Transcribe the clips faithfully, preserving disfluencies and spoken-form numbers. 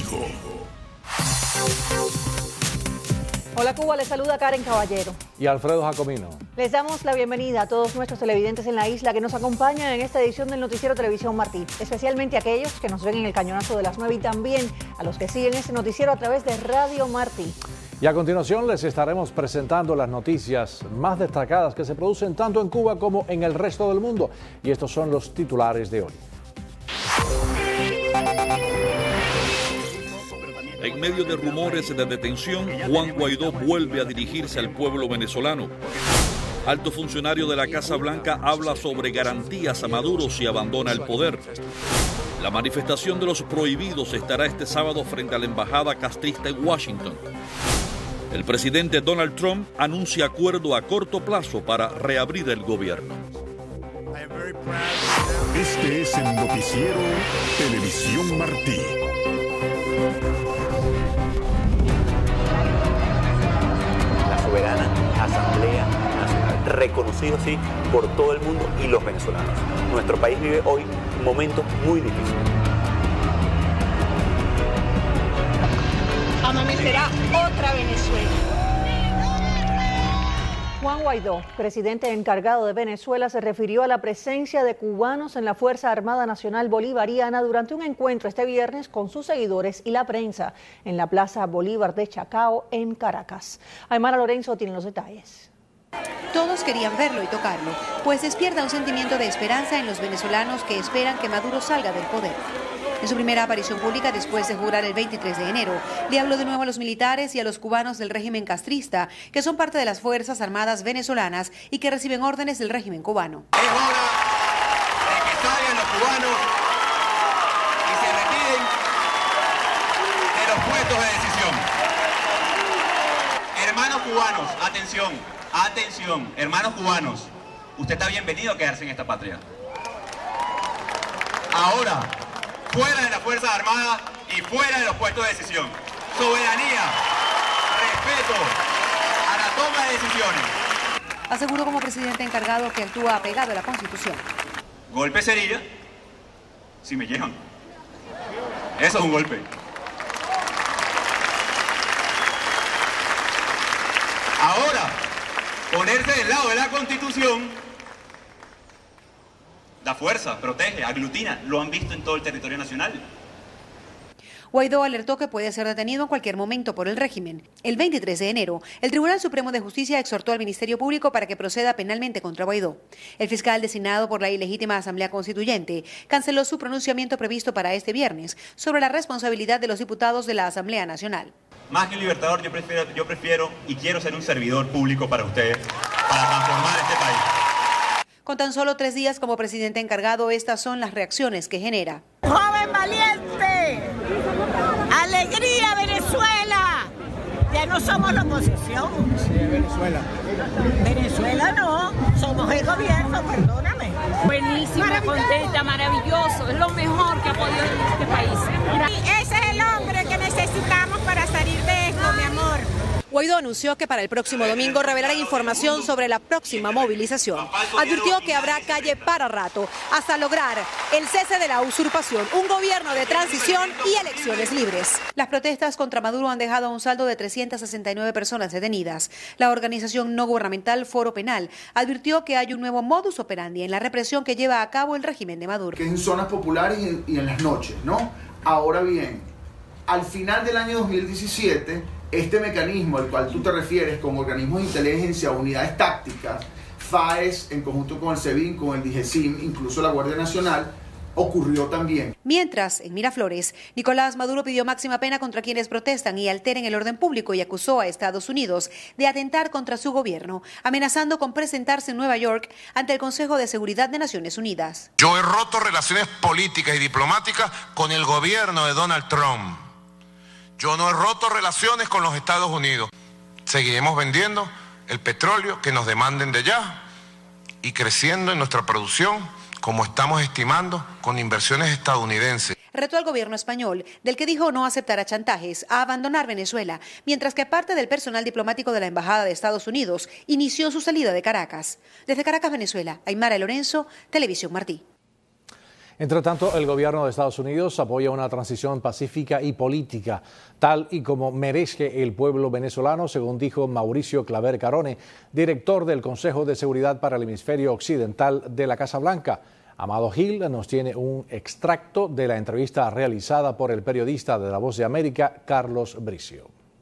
contigo. Hola Cuba, les saluda Karen Caballero. Y Alfredo Jacomino. Les damos la bienvenida a todos nuestros televidentes en la isla que nos acompañan en esta edición del Noticiero Televisión Martí, especialmente a aquellos que nos ven en el cañonazo de las nueve y también a los que siguen este noticiero a través de Radio Martí. Y a continuación les estaremos presentando las noticias más destacadas que se producen tanto en Cuba como en el resto del mundo. Y estos son los titulares de hoy. En medio de rumores de detención, Juan Guaidó vuelve a dirigirse al pueblo venezolano. Alto funcionario de la Casa Blanca habla sobre garantías a Maduro si abandona el poder. La manifestación de los prohibidos estará este sábado frente a la embajada castrista en Washington. El presidente Donald Trump anuncia acuerdo a corto plazo para reabrir el gobierno. Este es el Noticiero Televisión Martí. La soberana Asamblea Nacional, reconocido así por todo el mundo y los venezolanos. Nuestro país vive hoy un momento muy difícil. Amanecerá otra Venezuela. Juan Guaidó, presidente encargado de Venezuela, se refirió a la presencia de cubanos en la Fuerza Armada Nacional Bolivariana durante un encuentro este viernes con sus seguidores y la prensa en la Plaza Bolívar de Chacao, en Caracas. Aymara Lorenzo tiene los detalles. Todos querían verlo y tocarlo, pues despierta un sentimiento de esperanza en los venezolanos que esperan que Maduro salga del poder. En su primera aparición pública después de jurar el veintitrés de enero, le habló de nuevo a los militares y a los cubanos del régimen castrista, que son parte de las Fuerzas Armadas venezolanas y que reciben órdenes del régimen cubano. Es hora de que salgan los cubanos y se retiren de los puestos de decisión. Hermanos cubanos, atención, atención, hermanos cubanos, usted está bienvenido a quedarse en esta patria. Ahora, fuera de las Fuerzas Armadas y fuera de los puestos de decisión. Soberanía, respeto a la toma de decisiones. Aseguró como presidente encargado que actúa apegado a la Constitución. Golpe sería si me llevan. Eso es un golpe. Ahora, ponerse del lado de la Constitución da fuerza, protege, aglutina. Lo han visto en todo el territorio nacional. Guaidó alertó que puede ser detenido en cualquier momento por el régimen. El veintitrés de enero, el Tribunal Supremo de Justicia exhortó al Ministerio Público para que proceda penalmente contra Guaidó. El fiscal designado por la ilegítima Asamblea Constituyente canceló su pronunciamiento previsto para este viernes sobre la responsabilidad de los diputados de la Asamblea Nacional. Más que un libertador, yo prefiero, yo prefiero y quiero ser un servidor público para ustedes, para transformar este país. Con tan solo tres días como presidente encargado, estas son las reacciones que genera. ¡Joven valiente! ¡Alegría, Venezuela! Ya no somos la oposición. Sí, Venezuela. Venezuela no, somos el gobierno, perdóname. Buenísima, contenta, maravilloso. Es lo mejor que ha podido en este país. Y ese es el hombre que necesitamos para salir de esto, mi amor. Guaidó anunció que para el próximo domingo revelará información sobre la próxima movilización. Advirtió que habrá calle para rato hasta lograr el cese de la usurpación, un gobierno de transición y elecciones libres. Las protestas contra Maduro han dejado un saldo de trescientas sesenta y nueve personas detenidas. La organización no gubernamental Foro Penal advirtió que hay un nuevo modus operandi en la represión que lleva a cabo el régimen de Maduro. Que es en zonas populares y en, y en las noches, ¿no? Ahora bien, al final del año dos mil diecisiete, este mecanismo al cual tú te refieres como organismos de inteligencia, unidades tácticas, FAES en conjunto con el SEBIN, con el DIGESIM, incluso la Guardia Nacional, ocurrió también. Mientras, en Miraflores, Nicolás Maduro pidió máxima pena contra quienes protestan y alteren el orden público y acusó a Estados Unidos de atentar contra su gobierno, amenazando con presentarse en Nueva York ante el Consejo de Seguridad de Naciones Unidas. Yo he roto relaciones políticas y diplomáticas con el gobierno de Donald Trump. Yo no he roto relaciones con los Estados Unidos. Seguiremos vendiendo el petróleo que nos demanden de allá y creciendo en nuestra producción, como estamos estimando, con inversiones estadounidenses. Retó al gobierno español, del que dijo no aceptará chantajes, a abandonar Venezuela, mientras que parte del personal diplomático de la Embajada de Estados Unidos inició su salida de Caracas. Desde Caracas, Venezuela, Aymara Lorenzo, Televisión Martí. Entre tanto, el gobierno de Estados Unidos apoya una transición pacífica y política, tal y como merece el pueblo venezolano, según dijo Mauricio Claver Carone, director del Consejo de Seguridad para el Hemisferio Occidental de la Casa Blanca. Amado Gil nos tiene un extracto de la entrevista realizada por el periodista de La Voz de América, Carlos Bricio.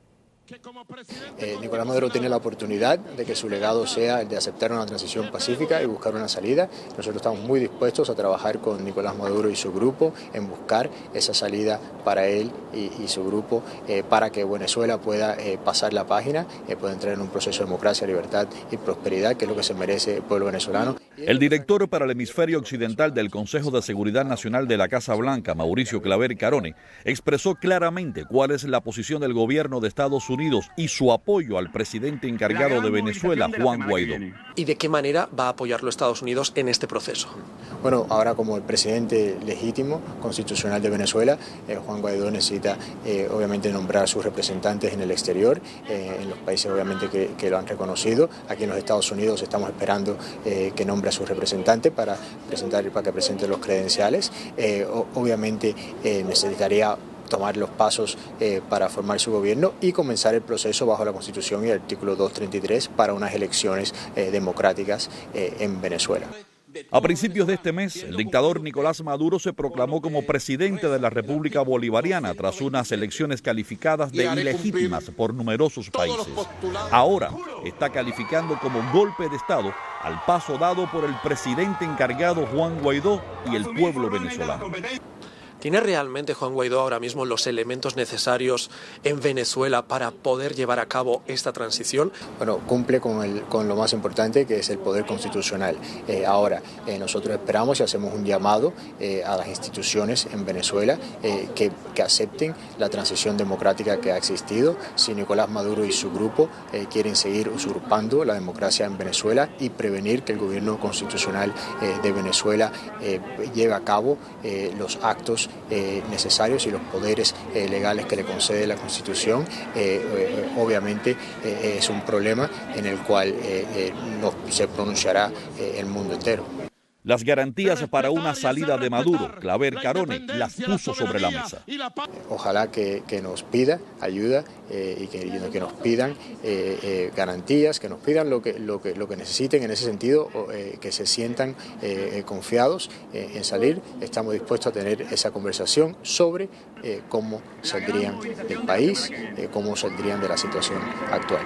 Eh, Nicolás Maduro tiene la oportunidad de que su legado sea el de aceptar una transición pacífica y buscar una salida. Nosotros estamos muy dispuestos a trabajar con Nicolás Maduro y su grupo en buscar esa salida para él y, y su grupo eh, para que Venezuela pueda eh, pasar la página, eh, pueda entrar en un proceso de democracia, libertad y prosperidad, que es lo que se merece el pueblo venezolano. El director para el hemisferio occidental del Consejo de Seguridad Nacional de la Casa Blanca, Mauricio Claver Carone, expresó claramente cuál es la posición del gobierno de Estados Unidos Unidos y su apoyo al presidente encargado de Venezuela, Juan Guaidó. ¿Y de qué manera va a apoyarlo Estados Unidos en este proceso? Bueno, ahora como el presidente legítimo, constitucional de Venezuela, eh, Juan Guaidó necesita eh, obviamente nombrar sus representantes en el exterior, eh, en los países obviamente que, que lo han reconocido. Aquí en los Estados Unidos estamos esperando eh, que nombre a sus representantes para, presentar, para que presente los credenciales. Eh, obviamente eh, necesitaría tomar los pasos eh, para formar su gobierno y comenzar el proceso bajo la Constitución y el artículo doscientos treinta y tres para unas elecciones eh, democráticas eh, en Venezuela. A principios de este mes, el dictador Nicolás Maduro se proclamó como presidente de la República Bolivariana tras unas elecciones calificadas de ilegítimas por numerosos países. Ahora está calificando como golpe de Estado al paso dado por el presidente encargado Juan Guaidó y el pueblo venezolano. ¿Tiene realmente Juan Guaidó ahora mismo los elementos necesarios en Venezuela para poder llevar a cabo esta transición? Bueno, cumple con, el, con lo más importante, que es el poder constitucional. Eh, ahora, eh, nosotros esperamos y hacemos un llamado eh, a las instituciones en Venezuela eh, que, que acepten la transición democrática que ha existido. Si Nicolás Maduro y su grupo eh, quieren seguir usurpando la democracia en Venezuela y prevenir que el gobierno constitucional eh, de Venezuela eh, lleve a cabo eh, los actos Eh, necesarios y los poderes eh, legales que le concede la Constitución, eh, eh, obviamente eh, es un problema en el cual eh, eh, no se pronunciará eh, el mundo entero. Las garantías para una salida de Maduro, Claver Carone, las puso sobre la mesa. Ojalá que, que nos pida ayuda eh, y, que, y que nos pidan eh, eh, garantías, que nos pidan lo que, lo que, lo que necesiten en ese sentido, eh, que se sientan eh, confiados eh, en salir. Estamos dispuestos a tener esa conversación sobre eh, cómo saldrían del país, eh, cómo saldrían de la situación actual.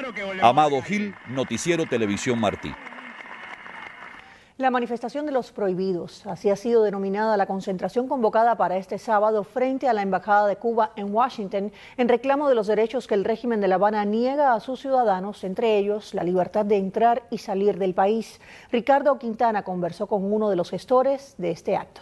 Amado Gil, Noticiero Televisión Martí. La manifestación de los prohibidos, así ha sido denominada la concentración convocada para este sábado frente a la Embajada de Cuba en Washington, en reclamo de los derechos que el régimen de La Habana niega a sus ciudadanos, entre ellos la libertad de entrar y salir del país. Ricardo Quintana conversó con uno de los gestores de este acto.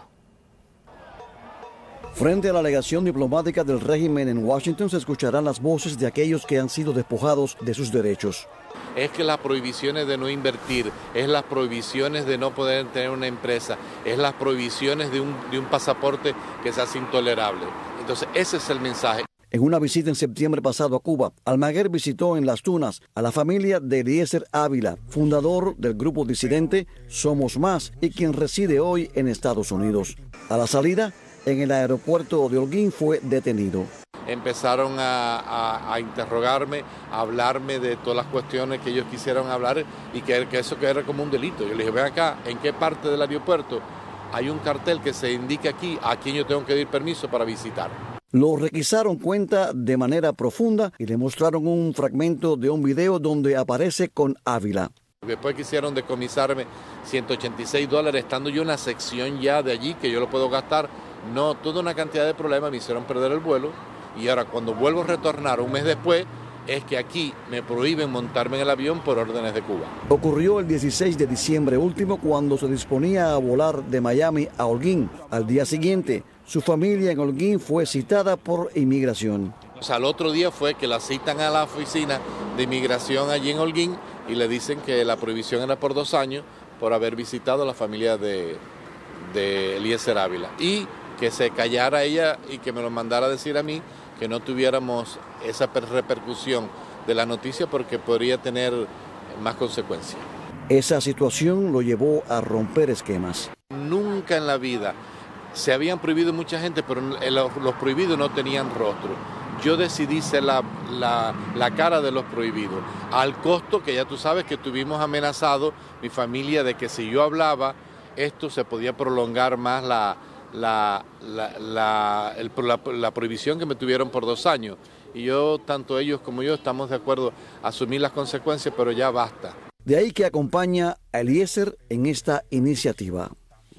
Frente a la alegación diplomática del régimen en Washington se escucharán las voces de aquellos que han sido despojados de sus derechos. Es que las prohibiciones de no invertir, es las prohibiciones de no poder tener una empresa, es las prohibiciones de un, de un pasaporte que se hace intolerable. Entonces ese es el mensaje. En una visita en septiembre pasado a Cuba, Almaguer visitó en Las Tunas a la familia de Eliezer Ávila, fundador del grupo disidente Somos Más y quien reside hoy en Estados Unidos. A la salida, en el aeropuerto de Holguín fue detenido. Empezaron a, a, a interrogarme, a hablarme de todas las cuestiones que ellos quisieron hablar y que, que eso que era como un delito. Yo les dije, ven acá, ¿en qué parte del aeropuerto hay un cartel que se indica aquí a quién yo tengo que pedir permiso para visitar? Lo requisaron cuenta de manera profunda y le mostraron un fragmento de un video donde aparece con Ávila. Después quisieron decomisarme ciento ochenta y seis dólares, estando yo en la sección ya de allí, que yo lo puedo gastar. No, toda una cantidad de problemas me hicieron perder el vuelo. Y ahora cuando vuelvo a retornar un mes después, es que aquí me prohíben montarme en el avión por órdenes de Cuba. Ocurrió el dieciséis de diciembre último cuando se disponía a volar de Miami a Holguín. Al día siguiente, su familia en Holguín fue citada por inmigración. O sea, el otro día fue que la citan a la oficina de inmigración allí en Holguín y le dicen que la prohibición era por dos años por haber visitado a la familia de, de Eliezer Ávila. Y que se callara ella y que me lo mandara a decir a mí, que no tuviéramos esa repercusión de la noticia porque podría tener más consecuencias. Esa situación lo llevó a romper esquemas. Nunca en la vida se habían prohibido mucha gente, pero los, los prohibidos no tenían rostro. Yo decidí ser la, la, la cara de los prohibidos, al costo que ya tú sabes que tuvimos amenazado mi familia de que si yo hablaba, esto se podía prolongar más la, la, la, la, el, la, la prohibición que me tuvieron por dos años. Y yo, tanto ellos como yo, estamos de acuerdo a asumir las consecuencias, pero ya basta. De ahí que acompaña a Eliezer en esta iniciativa.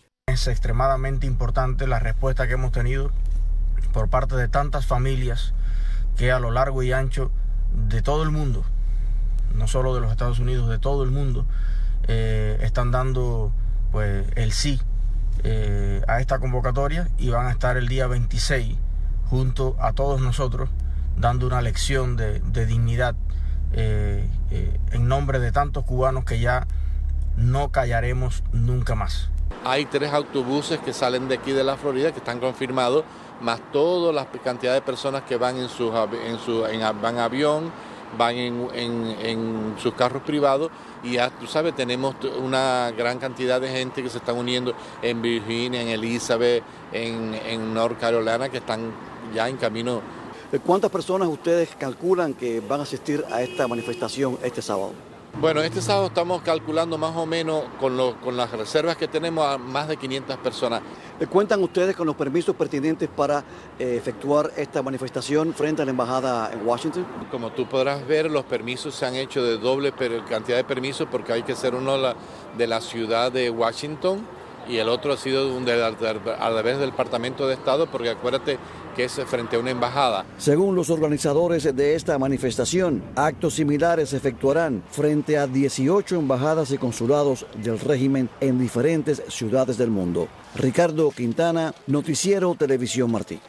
Es extremadamente importante la respuesta que hemos tenido por parte de tantas familias que a lo largo y ancho de todo el mundo, no solo de los Estados Unidos, de todo el mundo, eh, están dando pues el sí eh, a esta convocatoria y van a estar el día veintiséis junto a todos nosotros dando una lección de, de dignidad eh, eh, en nombre de tantos cubanos que ya no callaremos nunca más. Hay tres autobuses que salen de aquí de la Florida que están confirmados, más toda la cantidad de personas que van en sus en su, en, van avión, van en, en, en sus carros privados, y ya tú sabes, tenemos una gran cantidad de gente que se están uniendo en Virginia, en Elizabeth, en, en North Carolina, que están ya en camino. ¿Cuántas personas ustedes calculan que van a asistir a esta manifestación este sábado? Bueno, este sábado estamos calculando más o menos con, lo, con las reservas que tenemos a más de quinientas personas. ¿Cuentan ustedes con los permisos pertinentes para eh, efectuar esta manifestación frente a la embajada en Washington? Como tú podrás ver, los permisos se han hecho de doble cantidad de permisos porque hay que hacer uno de la, de la ciudad de Washington y el otro ha sido un de, a través del Departamento de Estado, porque acuérdate que es frente a una embajada. Según los organizadores de esta manifestación, actos similares se efectuarán frente a dieciocho embajadas y consulados del régimen en diferentes ciudades del mundo. Ricardo Quintana, Noticiero Televisión Martí.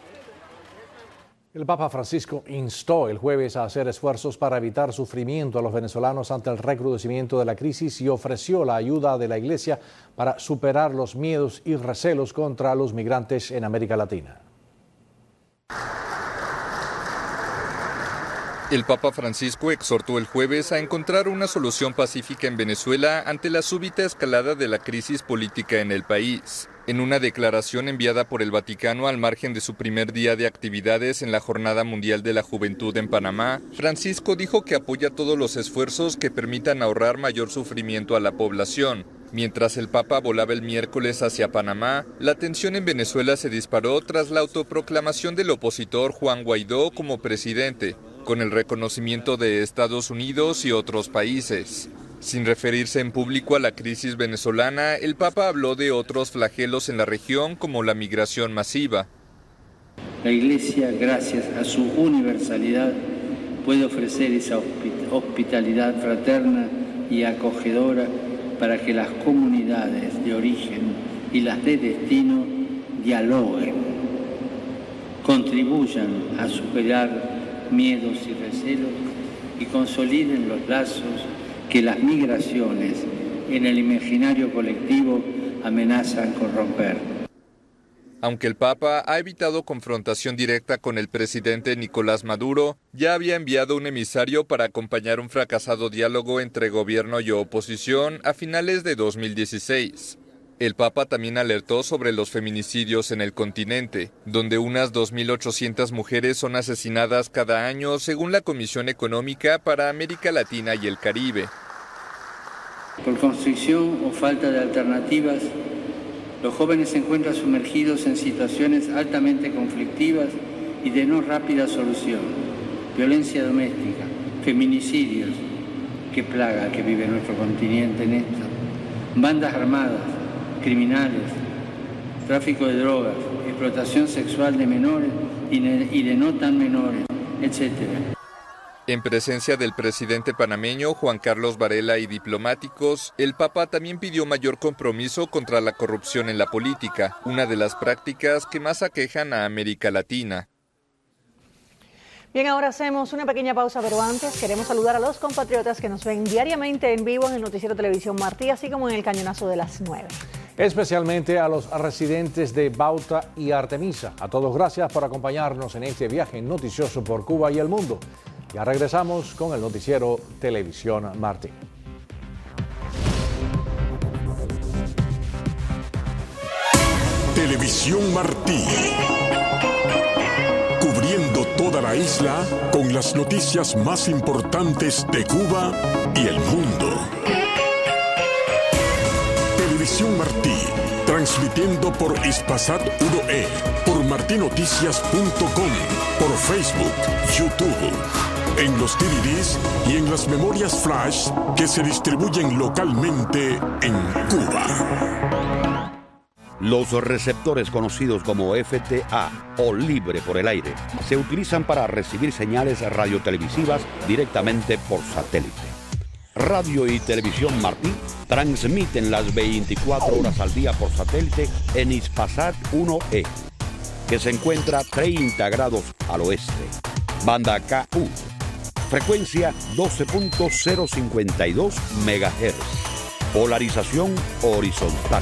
El Papa Francisco instó el jueves a hacer esfuerzos para evitar sufrimiento a los venezolanos ante el recrudecimiento de la crisis y ofreció la ayuda de la Iglesia para superar los miedos y recelos contra los migrantes en América Latina. El Papa Francisco exhortó el jueves a encontrar una solución pacífica en Venezuela ante la súbita escalada de la crisis política en el país. En una declaración enviada por el Vaticano al margen de su primer día de actividades en la Jornada Mundial de la Juventud en Panamá, Francisco dijo que apoya todos los esfuerzos que permitan ahorrar mayor sufrimiento a la población. Mientras el Papa volaba el miércoles hacia Panamá, la tensión en Venezuela se disparó tras la autoproclamación del opositor Juan Guaidó como presidente, con el reconocimiento de Estados Unidos y otros países. Sin referirse en público a la crisis venezolana, el Papa habló de otros flagelos en la región como la migración masiva. La Iglesia, gracias a su universalidad, puede ofrecer esa hospitalidad fraterna y acogedora para que las comunidades de origen y las de destino dialoguen, contribuyan a superar miedos y recelos y consoliden los lazos que las migraciones en el imaginario colectivo amenazan con romper. Aunque el Papa ha evitado confrontación directa con el presidente Nicolás Maduro, ya había enviado un emisario para acompañar un fracasado diálogo entre gobierno y oposición a finales de dos mil dieciséis. El Papa también alertó sobre los feminicidios en el continente, donde unas dos mil ochocientas mujeres son asesinadas cada año según la Comisión Económica para América Latina y el Caribe. Por constricción o falta de alternativas, los jóvenes se encuentran sumergidos en situaciones altamente conflictivas y de no rápida solución. Violencia doméstica, feminicidios, qué plaga que vive nuestro continente en esto. Bandas armadas, criminales, tráfico de drogas, explotación sexual de menores y de no tan menores, etcétera. En presencia del presidente panameño Juan Carlos Varela y diplomáticos, el Papa también pidió mayor compromiso contra la corrupción en la política, una de las prácticas que más aquejan a América Latina. Bien, ahora hacemos una pequeña pausa, pero antes queremos saludar a los compatriotas que nos ven diariamente en vivo en el Noticiero Televisión Martí, así como en el Cañonazo de las nueve. Especialmente a los residentes de Bauta y Artemisa. A todos gracias por acompañarnos en este viaje noticioso por Cuba y el mundo. Ya regresamos con el Noticiero Televisión Martí. Televisión Martí. Cubriendo toda la isla con las noticias más importantes de Cuba y el mundo. Televisión Martí, transmitiendo por Hispasat uno E, por martinoticias punto com, por Facebook, YouTube, en los D V Ds y en las memorias flash que se distribuyen localmente en Cuba. Los receptores conocidos como F T A o libre por el aire se utilizan para recibir señales radiotelevisivas directamente por satélite. Radio y Televisión Martí transmiten las veinticuatro horas al día por satélite en Hispasat uno E, que se encuentra treinta grados al oeste. Banda K U, frecuencia doce punto cero cincuenta y dos megahertz, polarización horizontal.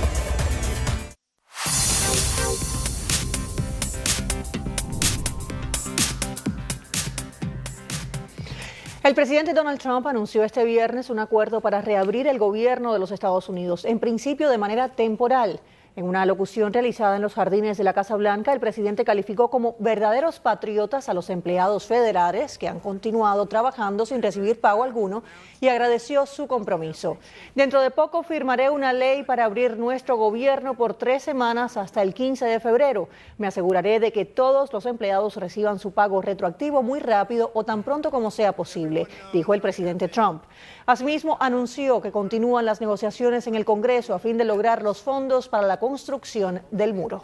El presidente Donald Trump anunció este viernes un acuerdo para reabrir el gobierno de los Estados Unidos, en principio de manera temporal. En una alocución realizada en los jardines de la Casa Blanca, el presidente calificó como verdaderos patriotas a los empleados federales que han continuado trabajando sin recibir pago alguno y agradeció su compromiso. Dentro de poco firmaré una ley para abrir nuestro gobierno por tres semanas hasta el quince de febrero. Me aseguraré de que todos los empleados reciban su pago retroactivo muy rápido o tan pronto como sea posible, dijo el presidente Trump. Asimismo, anunció que continúan las negociaciones en el Congreso a fin de lograr los fondos para la construcción del muro.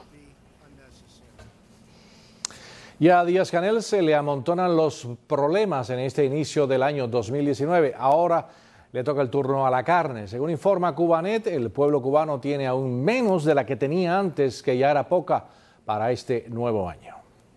Y a Díaz-Canel se le amontonan los problemas en este inicio del año dos mil diecinueve. Ahora le toca el turno a la carne. Según informa Cubanet, el pueblo cubano tiene aún menos de la que tenía antes, que ya era poca para este nuevo año.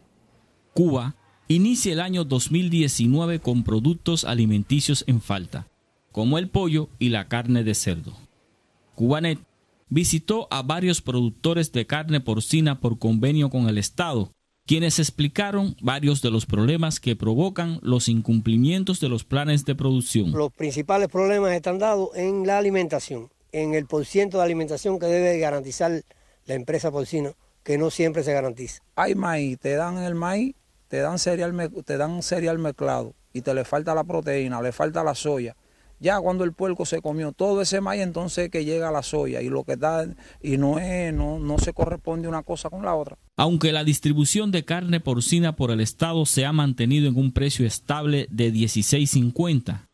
Cuba inicia el año dos mil diecinueve con productos alimenticios en falta, como el pollo y la carne de cerdo. Cubanet visitó a varios productores de carne porcina por convenio con el Estado, quienes explicaron varios de los problemas que provocan los incumplimientos de los planes de producción. Los principales problemas están dados en la alimentación, en el porciento de alimentación que debe garantizar la empresa porcina, que no siempre se garantiza. Hay maíz, te dan el maíz, te dan cereal, te dan cereal mezclado y te le falta la proteína, le falta la soya. Ya cuando el puerco se comió todo ese maíz, entonces que llega la soya y lo que da y no es no no se corresponde una cosa con la otra. Aunque la distribución de carne porcina por el Estado se ha mantenido en un precio estable de dieciséis cincuenta,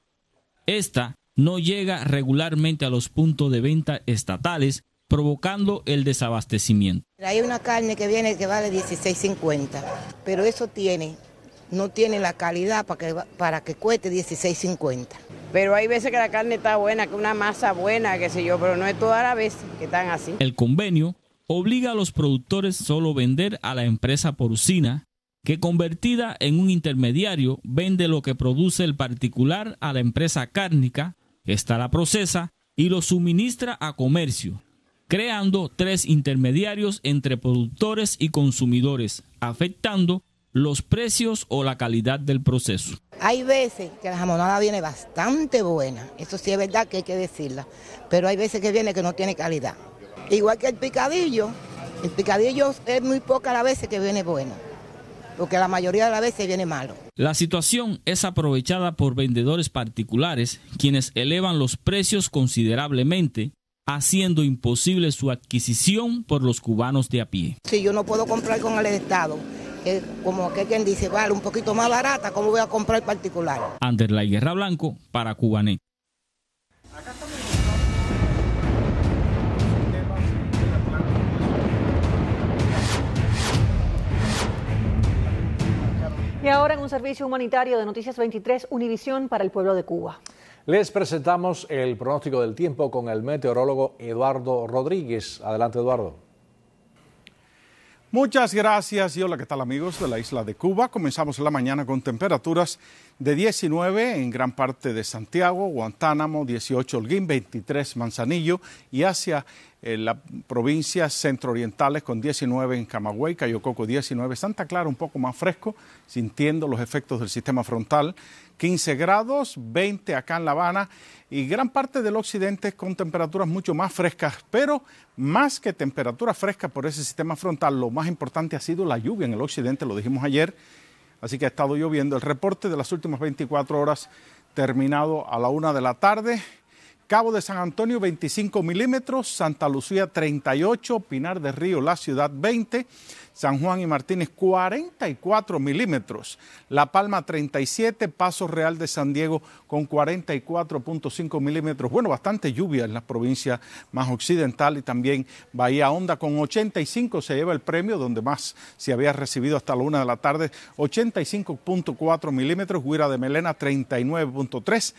esta no llega regularmente a los puntos de venta estatales, provocando el desabastecimiento. Hay una carne que viene que vale dieciséis cincuenta, pero eso tiene no tiene la calidad para que, para que cueste dieciséis cincuenta. Pero hay veces que la carne está buena, que una masa buena, qué sé yo, pero no es todas las veces que están así. El convenio obliga a los productores solo vender a la empresa porcina, que convertida en un intermediario vende lo que produce el particular a la empresa cárnica, esta la procesa y lo suministra a comercio, creando tres intermediarios entre productores y consumidores, afectando los precios o la calidad del proceso. Hay veces que la jamonada viene bastante buena, eso sí es verdad que hay que decirla, pero hay veces que viene que no tiene calidad. Igual que el picadillo, el picadillo es muy pocas las veces que viene bueno, porque la mayoría de las veces viene malo. La situación es aprovechada por vendedores particulares, quienes elevan los precios considerablemente, haciendo imposible su adquisición por los cubanos de a pie. Si yo no puedo comprar con el Estado, que como que quien dice, vale un poquito más barata, ¿cómo voy a comprar particular? Anderlay Guerra Blanco para Cubanet. Y ahora en un servicio humanitario de Noticias veintitrés, Univisión para el pueblo de Cuba. Les presentamos el pronóstico del tiempo con el meteorólogo Eduardo Rodríguez. Adelante, Eduardo. Muchas gracias y hola, ¿qué tal amigos de la isla de Cuba? Comenzamos la mañana con temperaturas de diecinueve en gran parte de Santiago, Guantánamo, dieciocho Holguín, veintitrés Manzanillo y hacia eh, las provincias centro-orientales con diecinueve en Camagüey, Cayo Coco diecinueve, Santa Clara un poco más fresco, sintiendo los efectos del sistema frontal, quince grados, veinte acá en La Habana y gran parte del occidente con temperaturas mucho más frescas, pero más que temperaturas frescas por ese sistema frontal, lo más importante ha sido la lluvia en el occidente, lo dijimos ayer, así que ha estado lloviendo. El reporte de las últimas veinticuatro horas terminado a la una de la tarde. Cabo de San Antonio veinticinco milímetros, Santa Lucía treinta y ocho, Pinar del Río, la ciudad veinte, San Juan y Martínez cuarenta y cuatro milímetros, La Palma treinta y siete, Paso Real de San Diego con cuarenta y cuatro punto cinco milímetros. Bueno, bastante lluvia en la provincia más occidental y también Bahía Honda con ochenta y cinco se lleva el premio, donde más se había recibido hasta la una de la tarde, ochenta y cinco punto cuatro milímetros, Guira de Melena treinta y nueve punto tres.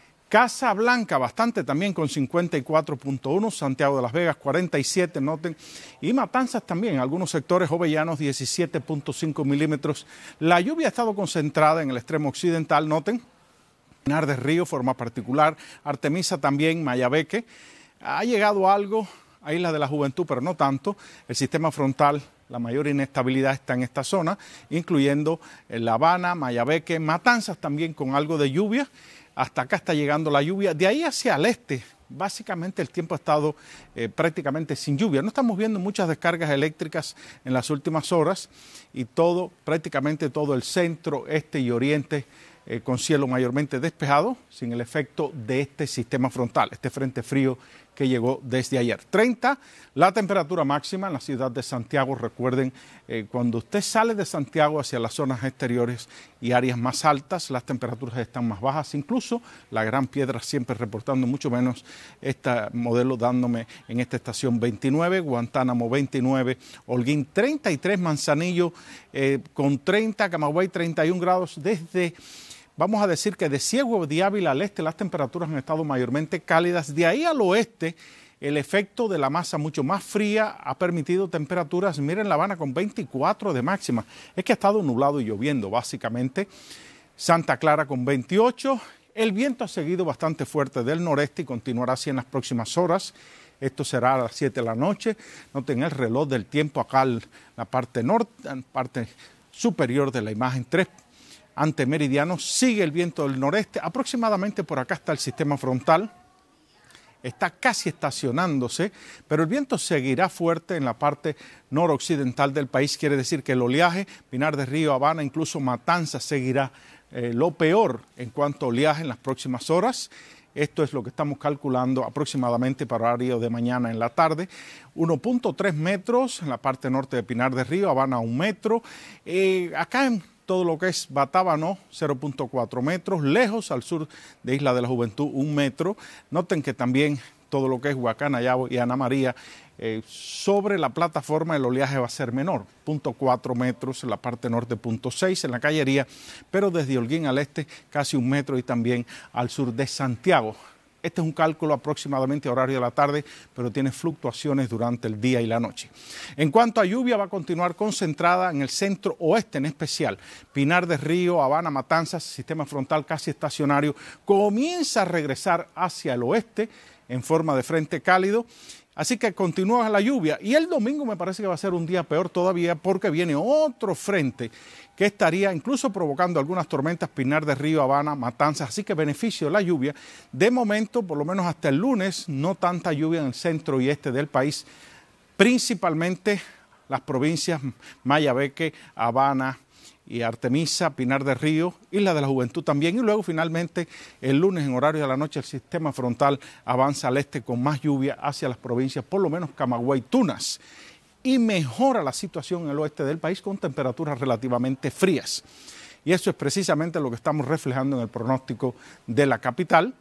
Casa Blanca, bastante también con cincuenta y cuatro punto uno, Santiago de las Vegas cuarenta y siete, noten, y Matanzas también, algunos sectores jovellanos diecisiete punto cinco milímetros. La lluvia ha estado concentrada en el extremo occidental, noten, Pinar del Río, forma particular, Artemisa también, Mayabeque, ha llegado algo a Isla de la Juventud, pero no tanto, el sistema frontal, la mayor inestabilidad está en esta zona, incluyendo La Habana, Mayabeque, Matanzas también con algo de lluvia. Hasta acá está llegando la lluvia. De ahí hacia el este, básicamente el tiempo ha estado eh, prácticamente sin lluvia. No estamos viendo muchas descargas eléctricas en las últimas horas y todo, prácticamente todo el centro, este y oriente eh, con cielo mayormente despejado, sin el efecto de este sistema frontal, este frente frío que llegó desde ayer. treinta, la temperatura máxima en la ciudad de Santiago. Recuerden, eh, cuando usted sale de Santiago hacia las zonas exteriores y áreas más altas, las temperaturas están más bajas. Incluso la Gran Piedra siempre reportando mucho menos, este modelo dándome en esta estación veintinueve, Guantánamo veintinueve, Holguín treinta y tres, Manzanillo eh, con treinta, Camagüey treinta y un grados. Desde... Vamos a decir que de Ciego de Ávila al este las temperaturas han estado mayormente cálidas. De ahí al oeste, el efecto de la masa mucho más fría ha permitido temperaturas, miren La Habana con veinticuatro de máxima. Es que ha estado nublado y lloviendo básicamente. Santa Clara con veintiocho. El viento ha seguido bastante fuerte del noreste y continuará así en las próximas horas. Esto será a las siete de la noche. Noten el reloj del tiempo acá en la parte norte, en parte superior de la imagen, tres antemeridiano, sigue el viento del noreste, aproximadamente por acá está el sistema frontal, está casi estacionándose, pero el viento seguirá fuerte en la parte noroccidental del país, quiere decir que el oleaje, Pinar del Río, Habana, incluso Matanzas seguirá eh, lo peor en cuanto a oleaje en las próximas horas. Esto es lo que estamos calculando aproximadamente para horario de mañana en la tarde. uno punto tres metros en la parte norte de Pinar del Río, Habana un metro, eh, acá en todo lo que es Batábano, cero punto cuatro metros, lejos al sur de Isla de la Juventud, un metro. Noten que también todo lo que es Huacán, Ayabo y Ana María, eh, sobre la plataforma el oleaje va a ser menor, punto cuatro metros en la parte norte, punto seis en la Callería, pero desde Holguín al este casi un metro y también al sur de Santiago. Este es un cálculo aproximadamente a horario de la tarde, pero tiene fluctuaciones durante el día y la noche. En cuanto a lluvia, va a continuar concentrada en el centro oeste en especial. Pinar del Río, Habana, Matanzas, sistema frontal casi estacionario, comienza a regresar hacia el oeste en forma de frente cálido. Así que continúa la lluvia y el domingo me parece que va a ser un día peor todavía porque viene otro frente que estaría incluso provocando algunas tormentas, Pinar del Río, Habana, Matanzas, así que beneficio de la lluvia. De momento, por lo menos hasta el lunes, no tanta lluvia en el centro y este del país, principalmente las provincias Mayabeque, Habana y Artemisa, Pinar del Río, Isla de la Juventud también. Y luego finalmente el lunes en horario de la noche el sistema frontal avanza al este con más lluvia hacia las provincias, por lo menos Camagüey, Tunas. Y mejora la situación en el oeste del país con temperaturas relativamente frías. Y eso es precisamente lo que estamos reflejando en el pronóstico de la capital.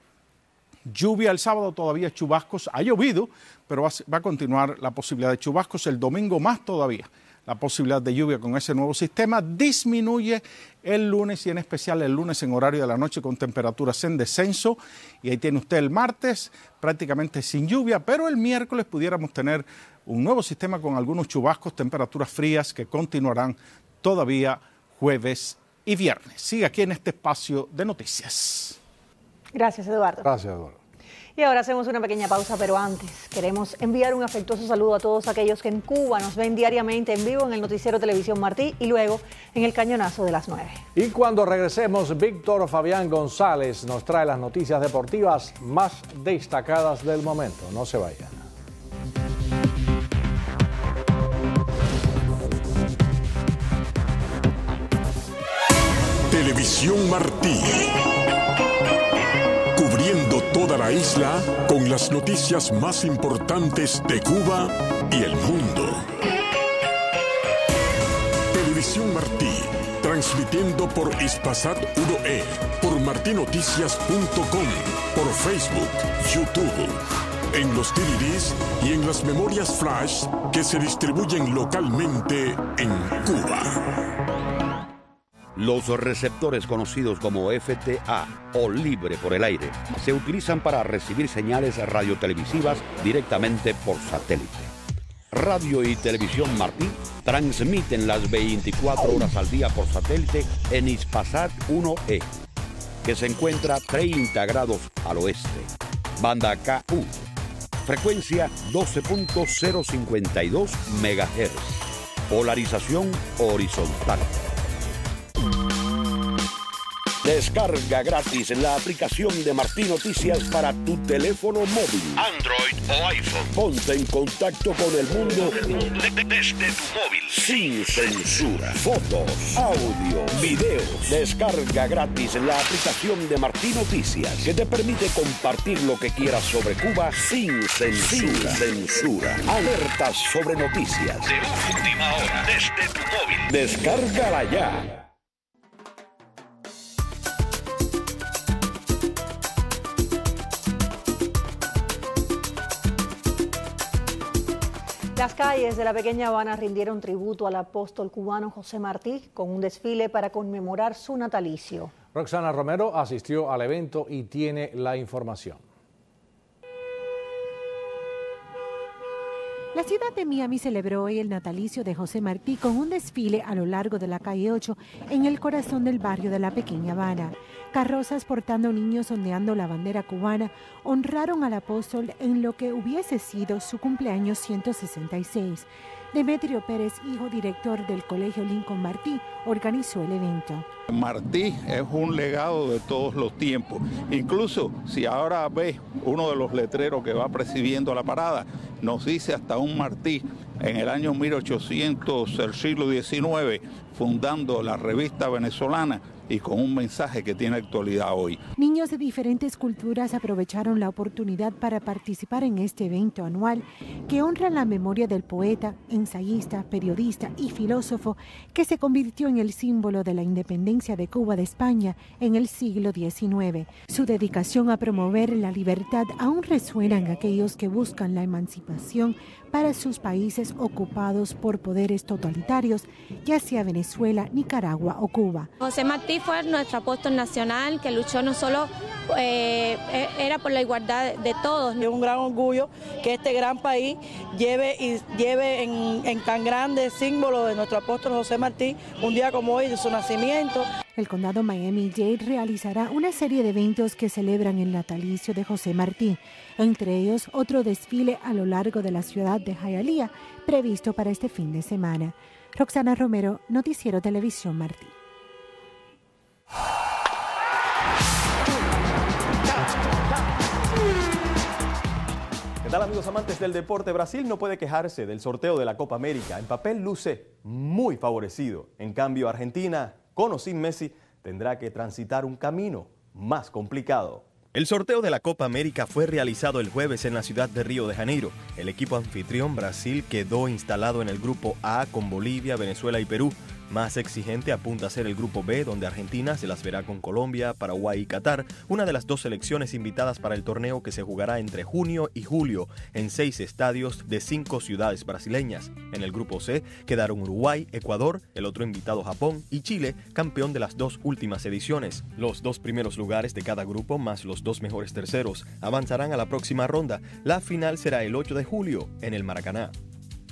Lluvia el sábado, todavía chubascos, ha llovido, pero va a continuar la posibilidad de chubascos el domingo más todavía. La posibilidad de lluvia con ese nuevo sistema disminuye el lunes y en especial el lunes en horario de la noche con temperaturas en descenso. Y ahí tiene usted el martes prácticamente sin lluvia, pero el miércoles pudiéramos tener un nuevo sistema con algunos chubascos, temperaturas frías que continuarán todavía jueves y viernes. Sigue aquí en este espacio de noticias. Gracias, Eduardo. Gracias, Eduardo. Y ahora hacemos una pequeña pausa, pero antes queremos enviar un afectuoso saludo a todos aquellos que en Cuba nos ven diariamente en vivo en el noticiero Televisión Martí y luego en el cañonazo de las nueve. Y cuando regresemos, Víctor Fabián González nos trae las noticias deportivas más destacadas del momento. No se vayan. Televisión Martí. Cubriendo toda la isla con las noticias más importantes de Cuba y el mundo. Televisión Martí, transmitiendo por Ispasat uno E, por martinoticias punto com, por Facebook, YouTube, en los D V Ds y en las memorias flash que se distribuyen localmente en Cuba. Los receptores conocidos como F T A o libre por el aire se utilizan para recibir señales radiotelevisivas directamente por satélite. Radio y Televisión Martí transmiten las veinticuatro horas al día por satélite en Ispasat uno E, que se encuentra treinta grados al oeste. Banda K U, frecuencia doce punto cero cincuenta y dos megahertz, polarización horizontal. Descarga gratis la aplicación de Martí Noticias para tu teléfono móvil, Android o iPhone. Ponte en contacto con el mundo desde tu móvil, sin censura. Fotos, audio, videos. Descarga gratis la aplicación de Martí Noticias, que te permite compartir lo que quieras sobre Cuba sin censura. Sin censura. Alertas sobre noticias de última hora desde tu móvil. Descárgala ya. Las calles de la pequeña Habana rindieron tributo al apóstol cubano José Martí con un desfile para conmemorar su natalicio. Roxana Romero asistió al evento y tiene la información. La ciudad de Miami celebró hoy el natalicio de José Martí con un desfile a lo largo de la calle ocho en el corazón del barrio de la pequeña Habana. Carrozas portando niños ondeando la bandera cubana honraron al apóstol en lo que hubiese sido su cumpleaños ciento sesenta y seis. Demetrio Pérez, hijo director del Colegio Lincoln Martí, organizó el evento. Martí es un legado de todos los tiempos. Incluso si ahora ves uno de los letreros que va presidiendo la parada, nos dice hasta un Martí en el año mil ochocientos del siglo diecinueve, fundando la revista venezolana y con un mensaje que tiene actualidad hoy. Niños de diferentes culturas aprovecharon la oportunidad para participar en este evento anual que honra la memoria del poeta, ensayista, periodista y filósofo que se convirtió en el símbolo de la independencia de Cuba de España en el siglo diecinueve. Su dedicación a promover la libertad aún resuena en aquellos que buscan la emancipación para sus países ocupados por poderes totalitarios, ya sea Venezuela, Nicaragua o Cuba. José Martí fue nuestro apóstol nacional que luchó no solo, eh, era por la igualdad de todos. Es un gran orgullo que este gran país lleve, y lleve en, en tan grande símbolo de nuestro apóstol José Martí un día como hoy de su nacimiento. El condado Miami-Dade realizará una serie de eventos que celebran el natalicio de José Martí, entre ellos otro desfile a lo largo de la ciudad de Hialeah, previsto para este fin de semana. Roxana Romero, Noticiero Televisión Martí. ¿Qué tal, amigos amantes del deporte? Brasil no puede quejarse del sorteo de la Copa América. En papel luce muy favorecido. En cambio, Argentina, con o sin Messi, tendrá que transitar un camino más complicado. El sorteo de la Copa América fue realizado el jueves en la ciudad de Río de Janeiro. El equipo anfitrión Brasil quedó instalado en el grupo A con Bolivia, Venezuela y Perú. Más exigente apunta a ser el grupo B, donde Argentina se las verá con Colombia, Paraguay y Qatar, una de las dos selecciones invitadas para el torneo que se jugará entre junio y julio en seis estadios de cinco ciudades brasileñas. En el grupo C quedaron Uruguay, Ecuador, el otro invitado Japón y Chile, campeón de las dos últimas ediciones. Los dos primeros lugares de cada grupo, más los dos mejores terceros, avanzarán a la próxima ronda. La final será el ocho de julio en el Maracaná.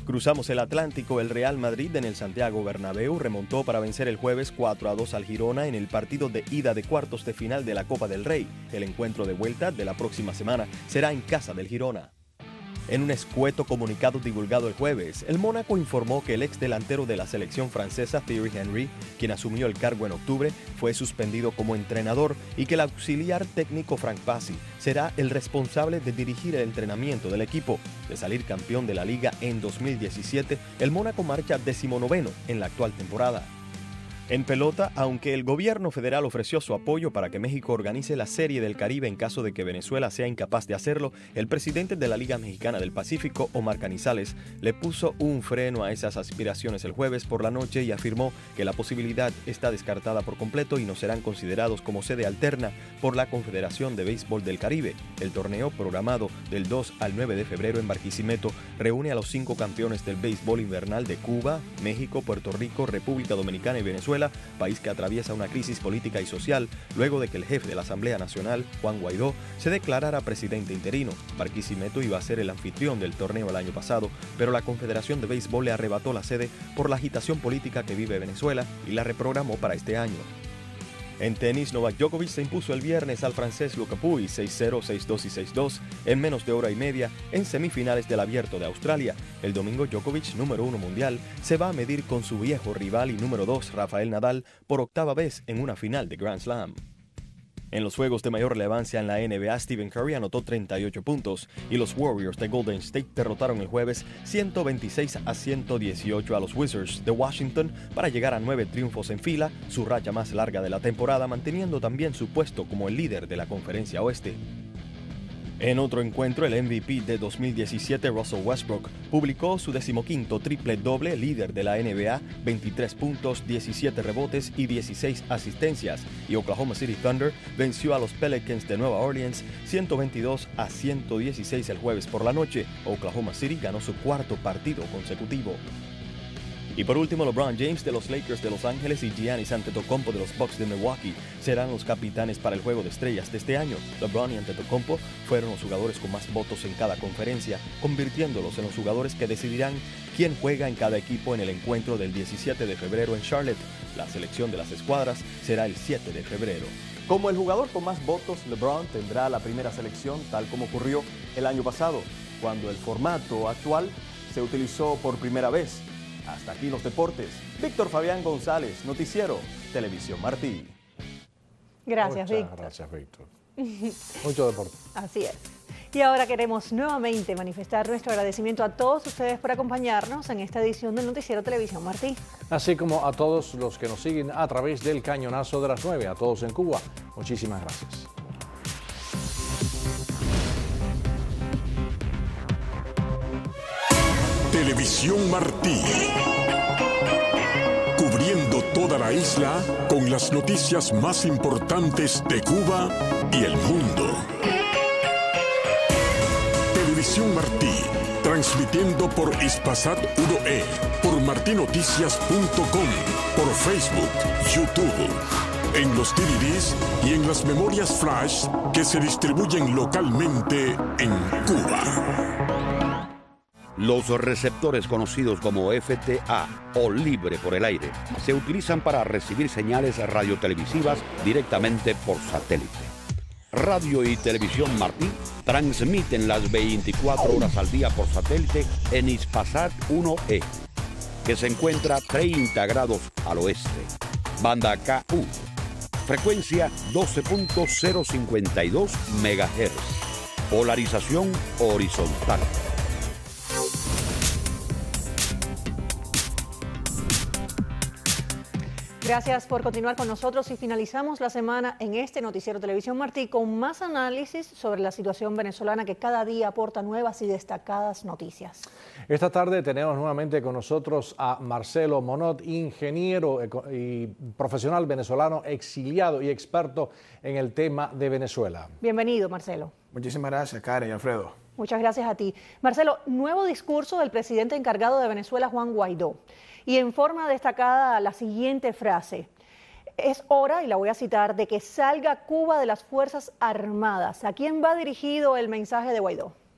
Cruzamos el Atlántico. El Real Madrid en el Santiago Bernabéu remontó para vencer el jueves cuatro a dos al Girona en el partido de ida de cuartos de final de la Copa del Rey. El encuentro de vuelta de la próxima semana será en casa del Girona. En un escueto comunicado divulgado el jueves, el Mónaco informó que el ex delantero de la selección francesa Thierry Henry, quien asumió el cargo en octubre, fue suspendido como entrenador y que el auxiliar técnico Franck Bassi será el responsable de dirigir el entrenamiento del equipo. De salir campeón de la Liga en dos mil diecisiete, el Mónaco marcha decimonoveno en la actual temporada. En pelota, aunque el gobierno federal ofreció su apoyo para que México organice la Serie del Caribe en caso de que Venezuela sea incapaz de hacerlo, el presidente de la Liga Mexicana del Pacífico, Omar Canizales, le puso un freno a esas aspiraciones el jueves por la noche y afirmó que la posibilidad está descartada por completo y no serán considerados como sede alterna por la Confederación de Béisbol del Caribe. El torneo, programado del dos al nueve de febrero en Barquisimeto, reúne a los cinco campeones del béisbol invernal de Cuba, México, Puerto Rico, República Dominicana y Venezuela, país que atraviesa una crisis política y social luego de que el jefe de la Asamblea Nacional, Juan Guaidó, se declarara presidente interino. Barquisimeto iba a ser el anfitrión del torneo el año pasado, pero la Confederación de Béisbol le arrebató la sede por la agitación política que vive Venezuela y la reprogramó para este año. En tenis, Novak Djokovic se impuso el viernes al francés Luca Pouille seis cero, seis dos y seis dos en menos de hora y media en semifinales del Abierto de Australia. El domingo, Djokovic, número uno mundial, se va a medir con su viejo rival y número dos, Rafael Nadal, por octava vez en una final de Grand Slam. En los juegos de mayor relevancia en la N B A, Stephen Curry anotó treinta y ocho puntos y los Warriors de Golden State derrotaron el jueves ciento veintiséis a ciento dieciocho a los Wizards de Washington para llegar a nueve triunfos en fila, su racha más larga de la temporada, manteniendo también su puesto como el líder de la Conferencia Oeste. En otro encuentro, el M V P de dos mil diecisiete, Russell Westbrook, publicó su decimoquinto triple doble, líder de la N B A, veintitrés puntos, diecisiete rebotes y dieciséis asistencias, y Oklahoma City Thunder venció a los Pelicans de Nueva Orleans ciento veintidós a ciento dieciséis el jueves por la noche. Oklahoma City ganó su cuarto partido consecutivo. Y por último, LeBron James de los Lakers de Los Ángeles y Giannis Antetokounmpo de los Bucks de Milwaukee serán los capitanes para el Juego de Estrellas de este año. LeBron y Antetokounmpo fueron los jugadores con más votos en cada conferencia, convirtiéndolos en los jugadores que decidirán quién juega en cada equipo en el encuentro del diecisiete de febrero en Charlotte. La selección de las escuadras será el siete de febrero. Como el jugador con más votos, LeBron tendrá la primera selección, tal como ocurrió el año pasado, cuando el formato actual se utilizó por primera vez. Hasta aquí los deportes. Víctor Fabián González, Noticiero Televisión Martí. Gracias, Muchas Víctor. Gracias, Víctor. Mucho deporte. Así es. Y ahora queremos nuevamente manifestar nuestro agradecimiento a todos ustedes por acompañarnos en esta edición del Noticiero Televisión Martí. Así como a todos los que nos siguen a través del cañonazo de las nueve, a todos en Cuba. Muchísimas gracias. Televisión Martí. Cubriendo toda la isla con las noticias más importantes de Cuba y el mundo. Televisión Martí, transmitiendo por Ispasat uno E, por martinoticias punto com, por Facebook, YouTube, en los D V Ds y en las memorias flash que se distribuyen localmente en Cuba. Los receptores conocidos como F T A o libre por el aire se utilizan para recibir señales radiotelevisivas directamente por satélite. Radio y Televisión Martí transmiten las veinticuatro horas al día por satélite en Ispasat uno E, que se encuentra treinta grados al oeste. Banda K U, frecuencia doce punto cero cincuenta y dos megahertz, polarización horizontal. Gracias por continuar con nosotros y finalizamos la semana en este Noticiero Televisión Martí con más análisis sobre la situación venezolana que cada día aporta nuevas y destacadas noticias. Esta tarde tenemos nuevamente con nosotros a Marcelo Monod, ingeniero y profesional venezolano exiliado y experto en el tema de Venezuela. Bienvenido, Marcelo. Muchísimas gracias, Karen y Alfredo. Muchas gracias a ti. Marcelo, nuevo discurso del presidente encargado de Venezuela, Juan Guaidó. Y en forma destacada la siguiente frase: es hora, y la voy a citar, de que salga Cuba de las Fuerzas Armadas. ¿A quién va dirigido el mensaje de Guaidó?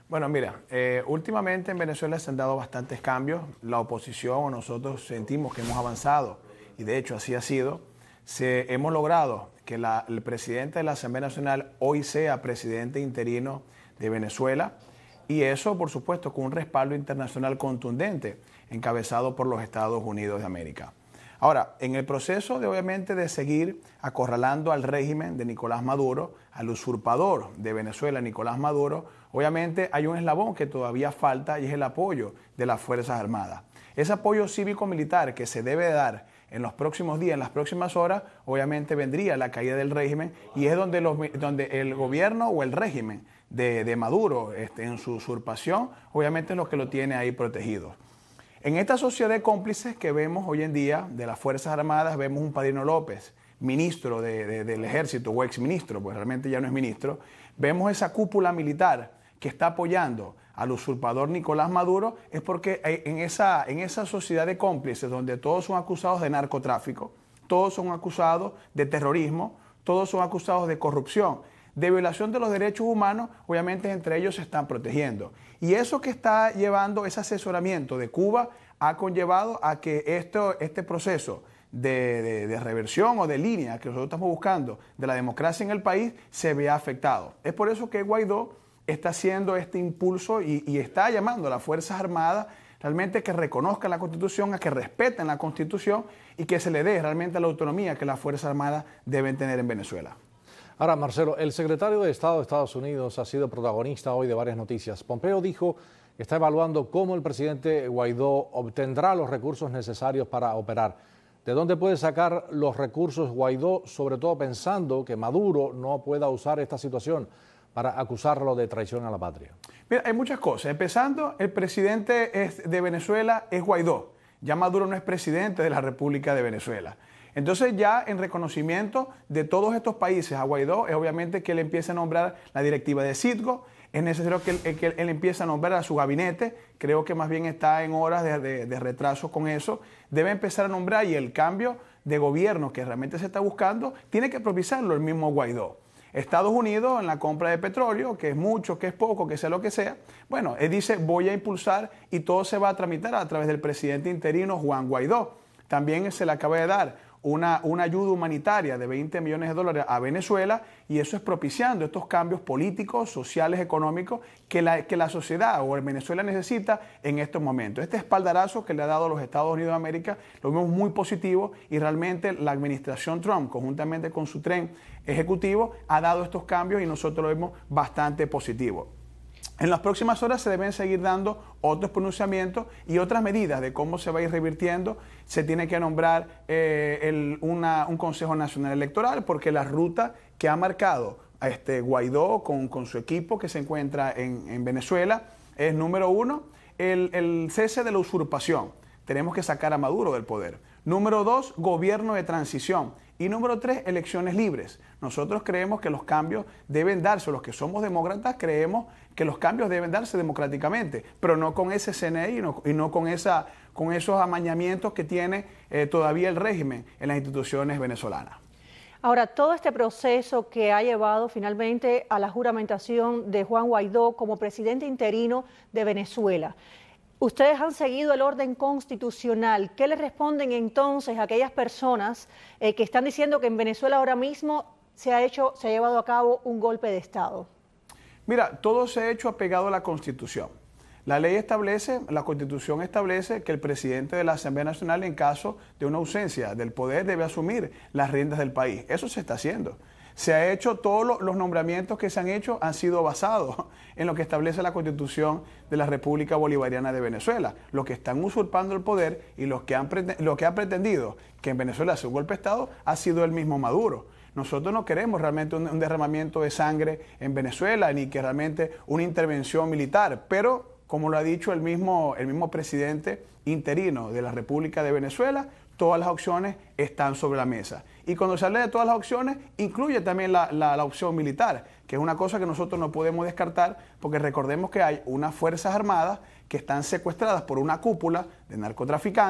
Bueno, mira, eh, últimamente en Venezuela se han dado bastantes cambios. La oposición o nosotros sentimos que hemos avanzado y de hecho así ha sido. Se, hemos logrado que la, el presidente de la Asamblea Nacional hoy sea presidente interino de Venezuela y eso, por supuesto, con un respaldo internacional contundente encabezado por los Estados Unidos de América. Ahora, en el proceso de obviamente de seguir acorralando al régimen de Nicolás Maduro, al usurpador de Venezuela, Nicolás Maduro, obviamente hay un eslabón que todavía falta y es el apoyo de las Fuerzas Armadas. Ese apoyo cívico-militar que se debe dar en los próximos días, en las próximas horas, obviamente vendría la caída del régimen y es donde, los, donde el gobierno o el régimen de, de Maduro este, en su usurpación, obviamente es lo que lo tiene ahí protegido. En esta sociedad de cómplices que vemos hoy en día de las Fuerzas Armadas, vemos un Padrino López, ministro de, de, del Ejército o exministro, pues realmente ya no es ministro, vemos esa cúpula militar que está apoyando al usurpador Nicolás Maduro, es porque en esa, en esa sociedad de cómplices donde todos son acusados de narcotráfico, todos son acusados de terrorismo, todos son acusados de corrupción, de violación de los derechos humanos, obviamente entre ellos se están protegiendo. Y eso que está llevando, ese asesoramiento de Cuba, ha conllevado a que esto, este proceso de, de, de reversión o de línea que nosotros estamos buscando de la democracia en el país se vea afectado. Es por eso que Guaidó está haciendo este impulso y, y está llamando a las Fuerzas Armadas realmente que reconozcan la Constitución, a que respeten la Constitución y que se le dé realmente la autonomía que las Fuerzas Armadas deben tener en Venezuela. Ahora, Marcelo, el secretario de Estado de Estados Unidos ha sido protagonista hoy de varias noticias. Pompeo dijo que está evaluando cómo el presidente Guaidó obtendrá los recursos necesarios para operar. ¿De dónde puede sacar los recursos Guaidó, sobre todo pensando que Maduro no pueda usar esta situación para acusarlo de traición a la patria? Mira, hay muchas cosas. Empezando, el presidente es de Venezuela es Guaidó. Ya Maduro no es presidente de la República de Venezuela. Entonces ya en reconocimiento de todos estos países a Guaidó, es obviamente que él empiece a nombrar la directiva de Citgo, es necesario que él, que él empiece a nombrar a su gabinete, creo que más bien está en horas de, de, de retraso con eso, debe empezar a nombrar y el cambio de gobierno que realmente se está buscando, tiene que propiciarlo el mismo Guaidó. Estados Unidos en la compra de petróleo, que es mucho, que es poco, que sea lo que sea, bueno, él dice voy a impulsar y todo se va a tramitar a través del presidente interino Juan Guaidó. También se le acaba de dar Una, una ayuda humanitaria de veinte millones de dólares a Venezuela y eso es propiciando estos cambios políticos, sociales, económicos que la, que la sociedad o Venezuela necesita en estos momentos. Este espaldarazo que le ha dado a los Estados Unidos de América lo vemos muy positivo y realmente la administración Trump, conjuntamente con su tren ejecutivo, ha dado estos cambios y nosotros lo vemos bastante positivo. En las próximas horas se deben seguir dando otros pronunciamientos y otras medidas de cómo se va a ir revirtiendo. Se tiene que nombrar eh, el, una, un Consejo Nacional Electoral porque la ruta que ha marcado a este Guaidó con, con su equipo que se encuentra en, en Venezuela es, número uno, el, el cese de la usurpación. Tenemos que sacar a Maduro del poder. Número dos, gobierno de transición. Y número tres, elecciones libres. Nosotros creemos que los cambios deben darse, los que somos demócratas creemos que los cambios deben darse democráticamente, pero no con ese C N I y no, y no con, esa, con esos amañamientos que tiene eh, todavía el régimen en las instituciones venezolanas. Ahora, todo este proceso que ha llevado finalmente a la juramentación de Juan Guaidó como presidente interino de Venezuela, ustedes han seguido el orden constitucional. ¿Qué le responden entonces a aquellas personas eh, que están diciendo que en Venezuela ahora mismo se ha hecho, se ha llevado a cabo un golpe de Estado? Mira, todo se ha hecho apegado a la Constitución. La ley establece, la Constitución establece que el presidente de la Asamblea Nacional, en caso de una ausencia del poder, debe asumir las riendas del país. Eso se está haciendo. Se ha hecho, todos los nombramientos que se han hecho han sido basados en lo que establece la Constitución de la República Bolivariana de Venezuela. Los que están usurpando el poder y los que han, lo que han pretendido que en Venezuela sea un golpe de Estado ha sido el mismo Maduro. Nosotros no queremos realmente un, un derramamiento de sangre en Venezuela ni que realmente una intervención militar, pero como lo ha dicho el mismo, el mismo presidente interino de la República de Venezuela, todas las opciones están sobre la mesa. Y cuando se habla de todas las opciones, incluye también la, la, la opción militar, que es una cosa que nosotros no podemos descartar, porque recordemos que hay unas Fuerzas Armadas que están secuestradas por una cúpula de narcotraficantes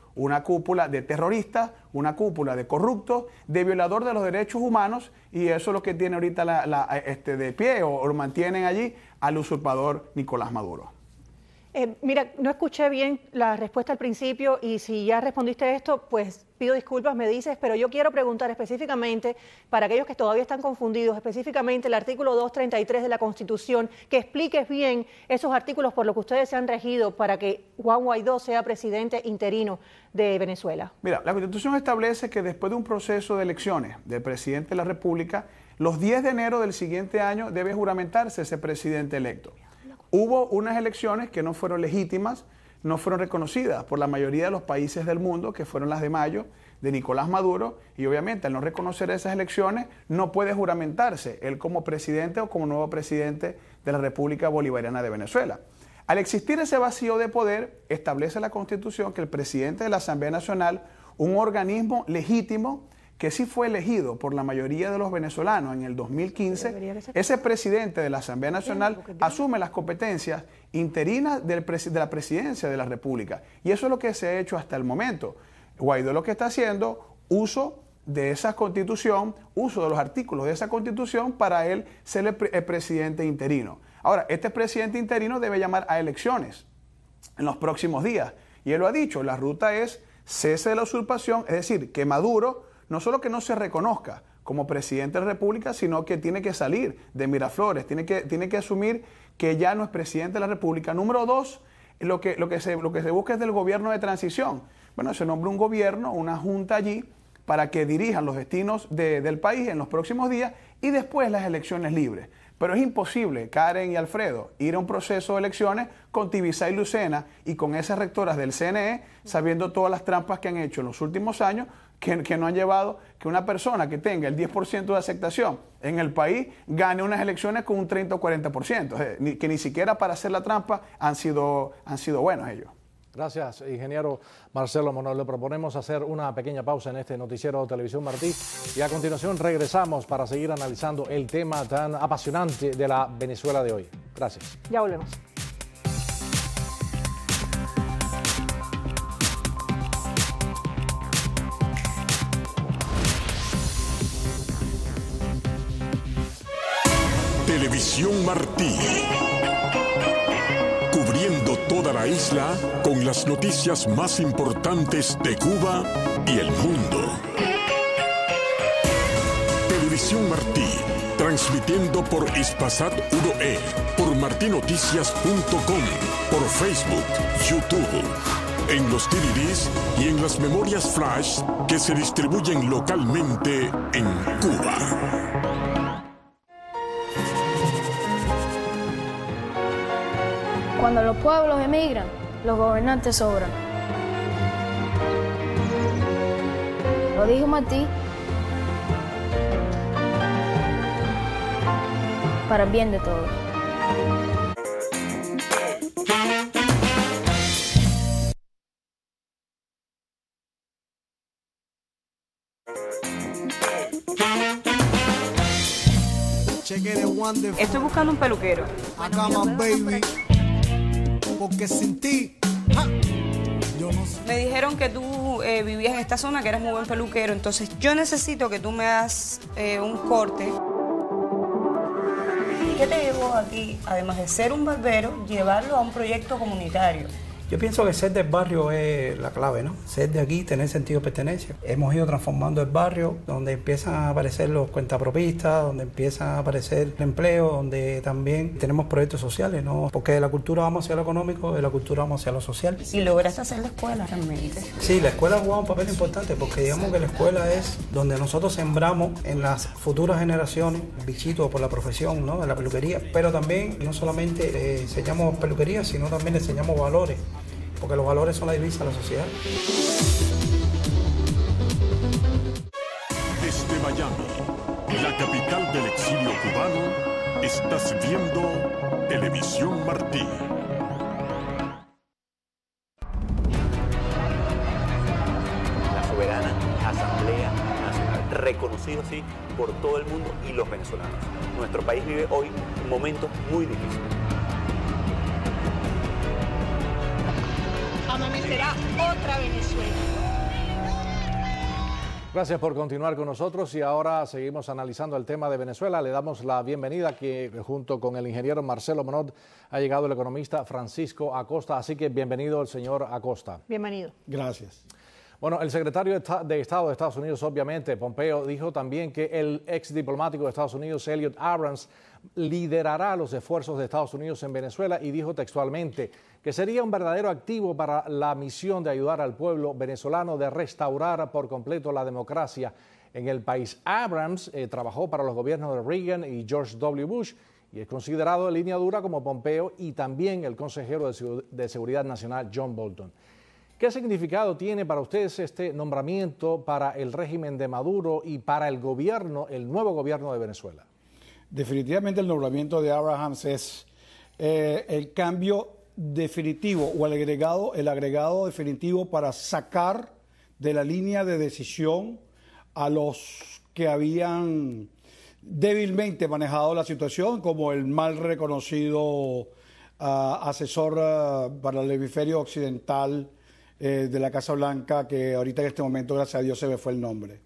una cúpula de terroristas, una cúpula de corruptos, de violador de los derechos humanos, y eso es lo que tiene ahorita la, la, este, de pie o, o lo mantienen allí al usurpador Nicolás Maduro. Eh, mira, no escuché bien la respuesta al principio y si ya respondiste esto, pues pido disculpas, me dices, pero yo quiero preguntar específicamente, para aquellos que todavía están confundidos, específicamente el artículo doscientos treinta y tres de la Constitución, que expliques bien esos artículos por los que ustedes se han regido para que Juan Guaidó sea presidente interino de Venezuela. Mira, la Constitución establece que después de un proceso de elecciones del presidente de la República, los diez de enero del siguiente año debe juramentarse ese presidente electo. Hubo unas elecciones que no fueron legítimas, no fueron reconocidas por la mayoría de los países del mundo, que fueron las de mayo, de Nicolás Maduro, y obviamente al no reconocer esas elecciones no puede juramentarse él como presidente o como nuevo presidente de la República Bolivariana de Venezuela. Al existir ese vacío de poder, establece la Constitución que el presidente de la Asamblea Nacional, un organismo legítimo, que sí fue elegido por la mayoría de los venezolanos en el dos mil quince, ese presidente de la Asamblea Nacional asume las competencias interinas del presi- de la presidencia de la República. Y eso es lo que se ha hecho hasta el momento. Guaidó lo que está haciendo, uso de esa constitución, uso de los artículos de esa constitución para él ser el, pre- el presidente interino. Ahora, este presidente interino debe llamar a elecciones en los próximos días. Y él lo ha dicho, la ruta es cese de la usurpación, es decir, que Maduro no solo que no se reconozca como presidente de la República, sino que tiene que salir de Miraflores, tiene que, tiene que asumir que ya no es presidente de la República. Número dos, lo que, lo que, se, lo que se busca es del gobierno de transición. Bueno, se nombra un gobierno, una junta allí, para que dirijan los destinos de, del país en los próximos días y después las elecciones libres. Pero es imposible, Karen y Alfredo, ir a un proceso de elecciones con Tibisay y Lucena y con esas rectoras del C N E, sabiendo todas las trampas que han hecho en los últimos años, que, que no han llevado que una persona que tenga el diez por ciento de aceptación en el país gane unas elecciones con un treinta o cuarenta por ciento, que ni siquiera para hacer la trampa han sido, han sido buenos ellos. Gracias, ingeniero Marcelo Monod. Le proponemos hacer una pequeña pausa en este noticiero Televisión Martí y a continuación regresamos para seguir analizando el tema tan apasionante de la Venezuela de hoy. Gracias. Ya volvemos. Televisión Martí. Cubriendo toda la isla con las noticias más importantes de Cuba y el mundo. Televisión Martí, transmitiendo por Ispasat uno E, por martinoticias punto com, por Facebook, YouTube, en los D V Ds y en las memorias flash que se distribuyen localmente en Cuba. Cuando los pueblos emigran, los gobernantes sobran. Lo dijo Martí para el bien de todos. Estoy buscando un peluquero. Porque sin ti, ja, yo no sé. Me dijeron que tú eh, vivías en esta zona, que eres muy buen peluquero, entonces yo necesito que tú me hagas eh, un corte. ¿Qué te llevó aquí, además de ser un barbero, llevarlo a un proyecto comunitario? Yo pienso que ser del barrio es la clave, ¿no? Ser de aquí, tener sentido de pertenencia. Hemos ido transformando el barrio, donde empiezan a aparecer los cuentapropistas, donde empiezan a aparecer el empleo, donde también tenemos proyectos sociales, ¿no? Porque de la cultura vamos hacia lo económico, de la cultura vamos hacia lo social. ¿Y lograste hacer la escuela realmente? Sí, la escuela juega un papel importante, porque digamos que la escuela es donde nosotros sembramos en las futuras generaciones bichitos por la profesión, ¿no? De la peluquería, pero también no solamente le enseñamos peluquería, sino también le enseñamos valores. Porque los valores son la divisa de la sociedad. Desde Miami, la capital del exilio cubano, estás viendo Televisión Martí. La soberana Asamblea Nacional, reconocido así por todo el mundo y los venezolanos. Nuestro país vive hoy momentos muy difíciles. amanecerá otra Venezuela. Gracias por continuar con nosotros y ahora seguimos analizando el tema de Venezuela. Le damos la bienvenida que junto con el ingeniero Marcelo Monod ha llegado el economista Francisco Acosta, así que bienvenido el señor Acosta. Bienvenido. Gracias. Bueno, el secretario de Estado de Estados Unidos, obviamente, Pompeo, dijo también que el ex diplomático de Estados Unidos, Elliot Abrams, liderará los esfuerzos de Estados Unidos en Venezuela y dijo textualmente que sería un verdadero activo para la misión de ayudar al pueblo venezolano de restaurar por completo la democracia en el país. Abrams eh, trabajó para los gobiernos de Reagan y George W. Bush y es considerado de línea dura como Pompeo y también el consejero de, de Seguridad Nacional, John Bolton. ¿Qué significado tiene para ustedes este nombramiento para el régimen de Maduro y para el gobierno, el nuevo gobierno de Venezuela? Definitivamente el nombramiento de Abrams es eh, el cambio definitivo o el agregado, el agregado definitivo para sacar de la línea de decisión a los que habían débilmente manejado la situación, como el mal reconocido uh, asesor uh, para el hemisferio occidental eh, de la Casa Blanca, que ahorita en este momento, gracias a Dios, se me fue el nombre.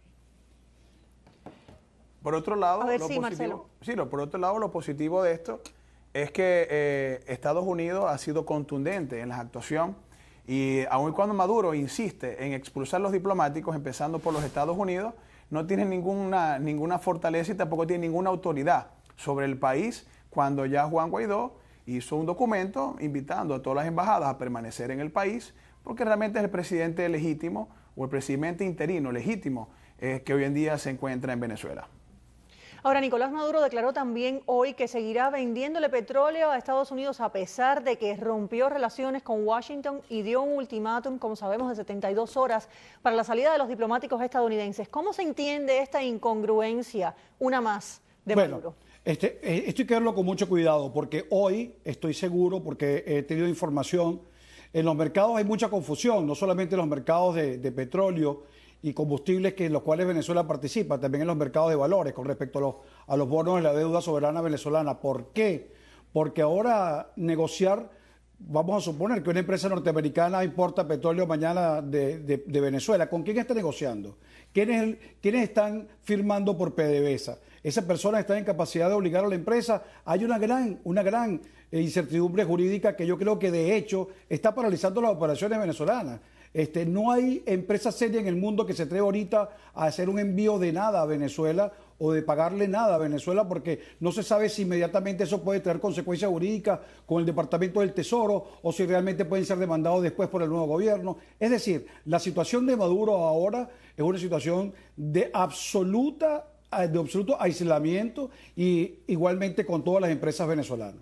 Por otro lado, A ver, lo sí, positivo, Marcelo. sí, lo, por otro lado, lo positivo de esto es que eh, Estados Unidos ha sido contundente en la actuación y aun cuando Maduro insiste en expulsar a los diplomáticos, empezando por los Estados Unidos, no tiene ninguna, ninguna fortaleza y tampoco tiene ninguna autoridad sobre el país cuando ya Juan Guaidó hizo un documento invitando a todas las embajadas a permanecer en el país porque realmente es el presidente legítimo o el presidente interino legítimo eh, que hoy en día se encuentra en Venezuela. Ahora, Nicolás Maduro declaró también hoy que seguirá vendiéndole petróleo a Estados Unidos a pesar de que rompió relaciones con Washington y dio un ultimátum, como sabemos, de setenta y dos horas para la salida de los diplomáticos estadounidenses. ¿Cómo se entiende esta incongruencia, una más, de bueno, Maduro? Este, esto hay que verlo con mucho cuidado porque hoy estoy seguro, porque he tenido información, en los mercados hay mucha confusión, no solamente en los mercados de, de petróleo y combustibles que en los cuales Venezuela participa, también en los mercados de valores con respecto a los, a los bonos de la deuda soberana venezolana. ¿Por qué? Porque ahora negociar, vamos a suponer que una empresa norteamericana importa petróleo mañana de, de, de Venezuela. ¿Con quién está negociando? ¿Quiénes, ¿Quiénes están firmando por PDVSA? Esa persona está en capacidad de obligar a la empresa. Hay una gran, una gran incertidumbre jurídica que yo creo que de hecho está paralizando las operaciones venezolanas. Este, no hay empresa seria en el mundo que se atreva ahorita a hacer un envío de nada a Venezuela o de pagarle nada a Venezuela porque no se sabe si inmediatamente eso puede traer consecuencias jurídicas con el Departamento del Tesoro o si realmente pueden ser demandados después por el nuevo gobierno. Es decir, la situación de Maduro ahora es una situación de absoluta, de absoluto aislamiento y igualmente con todas las empresas venezolanas.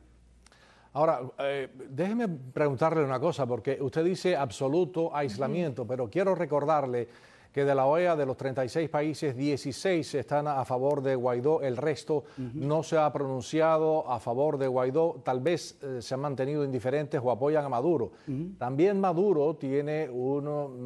Ahora, eh, déjeme preguntarle una cosa, porque usted dice absoluto aislamiento, uh-huh. pero quiero recordarle que de la O E A, de los treinta y seis países, dieciséis están a favor de Guaidó, el resto uh-huh. no se ha pronunciado a favor de Guaidó, tal vez eh, se han mantenido indiferentes o apoyan a Maduro. Uh-huh. También Maduro tiene un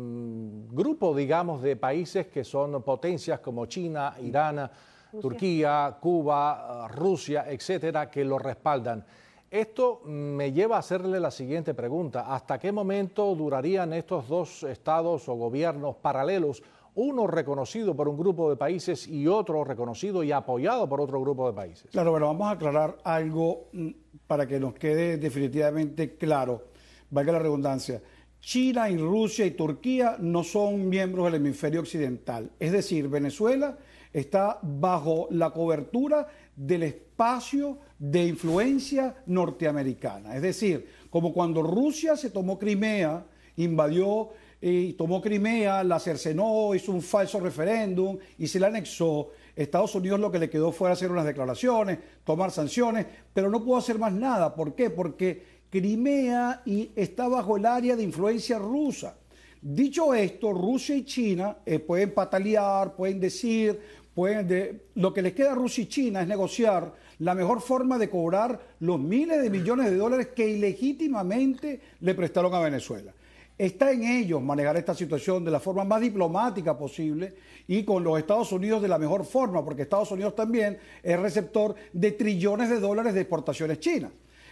um, grupo, digamos, de países que son potencias como China, Irán, Rusia. Turquía, Cuba, Rusia, etcétera, que lo respaldan. Esto me lleva a hacerle la siguiente pregunta. ¿Hasta qué momento durarían estos dos estados o gobiernos paralelos, uno reconocido por un grupo de países y otro reconocido y apoyado por otro grupo de países? Claro, bueno, vamos a aclarar algo para que nos quede definitivamente claro, valga la redundancia. China y Rusia y Turquía no son miembros del hemisferio occidental. Es decir, Venezuela está bajo la cobertura del espacio de influencia norteamericana. Es decir, como cuando Rusia se tomó Crimea, invadió y tomó Crimea, la cercenó, hizo un falso referéndum y se la anexó. Estados Unidos lo que le quedó fue hacer unas declaraciones, tomar sanciones, pero no pudo hacer más nada. ¿Por qué? Porque Crimea y está bajo el área de influencia rusa. Dicho esto, Rusia y China eh, pueden patalear, pueden decir, pueden de, lo que les queda a Rusia y China es negociar la mejor forma de cobrar los miles de millones de dólares que ilegítimamente le prestaron a Venezuela. Está en ellos manejar esta situación de la forma más diplomática posible y con los Estados Unidos de la mejor forma, porque Estados Unidos también es receptor de trillones de dólares de exportaciones chinas.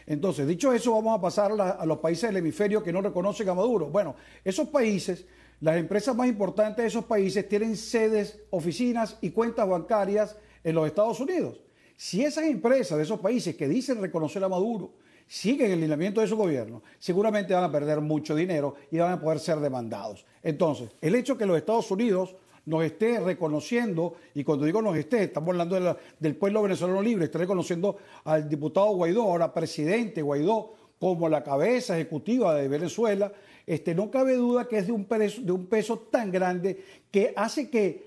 Entonces, dicho eso, vamos a pasar a, la, a los países del hemisferio que no reconocen a Maduro. Bueno, esos países, las empresas más importantes de esos países tienen sedes, oficinas y cuentas bancarias en los Estados Unidos. Si esas empresas de esos países que dicen reconocer a Maduro siguen el lineamiento de su gobierno, seguramente van a perder mucho dinero y van a poder ser demandados. Entonces, el hecho que los Estados Unidos nos esté reconociendo, y cuando digo nos esté, estamos hablando de la, del pueblo venezolano libre, esté reconociendo al diputado Guaidó, ahora presidente Guaidó, como la cabeza ejecutiva de Venezuela, este, no cabe duda que es de un peso, de un peso tan grande que hace que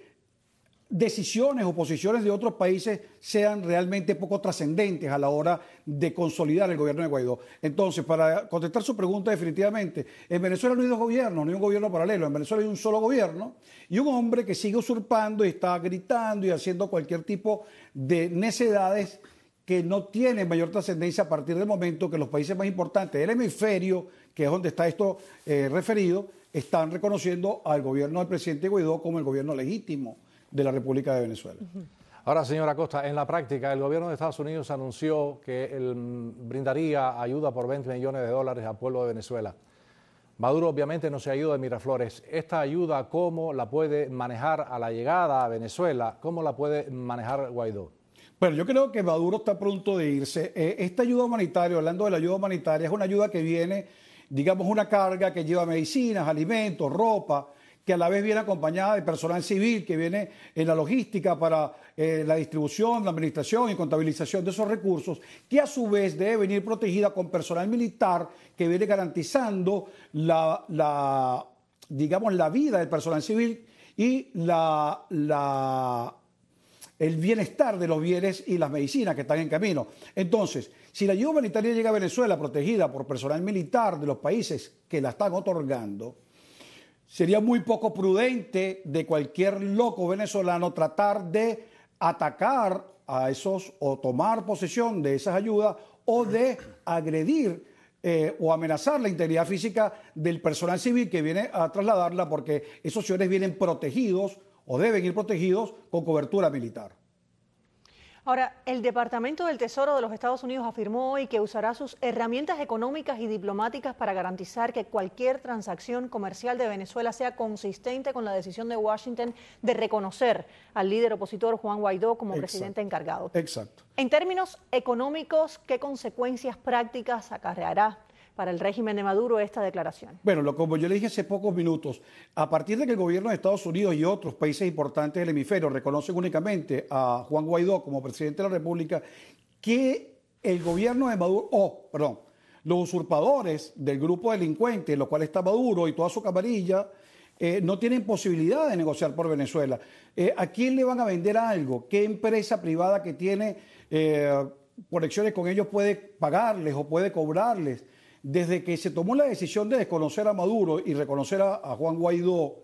decisiones o posiciones de otros países sean realmente poco trascendentes a la hora de consolidar el gobierno de Guaidó. Entonces, para contestar su pregunta definitivamente, en Venezuela no hay dos gobiernos, no hay un gobierno paralelo, en Venezuela hay un solo gobierno y un hombre que sigue usurpando y está gritando y haciendo cualquier tipo de necedades que no tienen mayor trascendencia a partir del momento que los países más importantes del hemisferio, que es donde está esto eh, referido, están reconociendo al gobierno del presidente Guaidó como el gobierno legítimo de la República de Venezuela. Ahora, señora Acosta, en la práctica, el gobierno de Estados Unidos anunció que él brindaría ayuda por veinte millones de dólares al pueblo de Venezuela. Maduro obviamente no se ha ido de Miraflores. ¿Esta ayuda cómo la puede manejar a la llegada a Venezuela? ¿Cómo la puede manejar Guaidó? Bueno, yo creo que Maduro está pronto de irse. Eh, esta ayuda humanitaria, hablando de la ayuda humanitaria, es una ayuda que viene, digamos, una carga que lleva medicinas, alimentos, ropa, que a la vez viene acompañada de personal civil que viene en la logística para eh, la distribución, la administración y contabilización de esos recursos, que a su vez debe venir protegida con personal militar que viene garantizando la, la digamos, la vida del personal civil y la, la, el bienestar de los bienes y las medicinas que están en camino. Entonces, si la ayuda humanitaria llega a Venezuela protegida por personal militar de los países que la están otorgando, sería muy poco prudente de cualquier loco venezolano tratar de atacar a esos o tomar posesión de esas ayudas o de agredir eh, o amenazar la integridad física del personal civil que viene a trasladarla, porque esos señores vienen protegidos o deben ir protegidos con cobertura militar. Ahora, el Departamento del Tesoro de los Estados Unidos afirmó hoy que usará sus herramientas económicas y diplomáticas para garantizar que cualquier transacción comercial de Venezuela sea consistente con la decisión de Washington de reconocer al líder opositor Juan Guaidó como Exacto. presidente encargado. Exacto. En términos económicos, ¿qué consecuencias prácticas acarreará para el régimen de Maduro esta declaración? Bueno, lo, como yo le dije hace pocos minutos, a partir de que el gobierno de Estados Unidos y otros países importantes del hemisferio reconocen únicamente a Juan Guaidó como presidente de la República, que el gobierno de Maduro, oh, perdón, los usurpadores del grupo delincuente, en los cuales está Maduro y toda su camarilla, eh, no tienen posibilidad de negociar por Venezuela. Eh, ¿A quién le van a vender algo? ¿Qué empresa privada que tiene eh, conexiones con ellos puede pagarles o puede cobrarles? Desde que se tomó la decisión de desconocer a Maduro y reconocer a, a Juan Guaidó,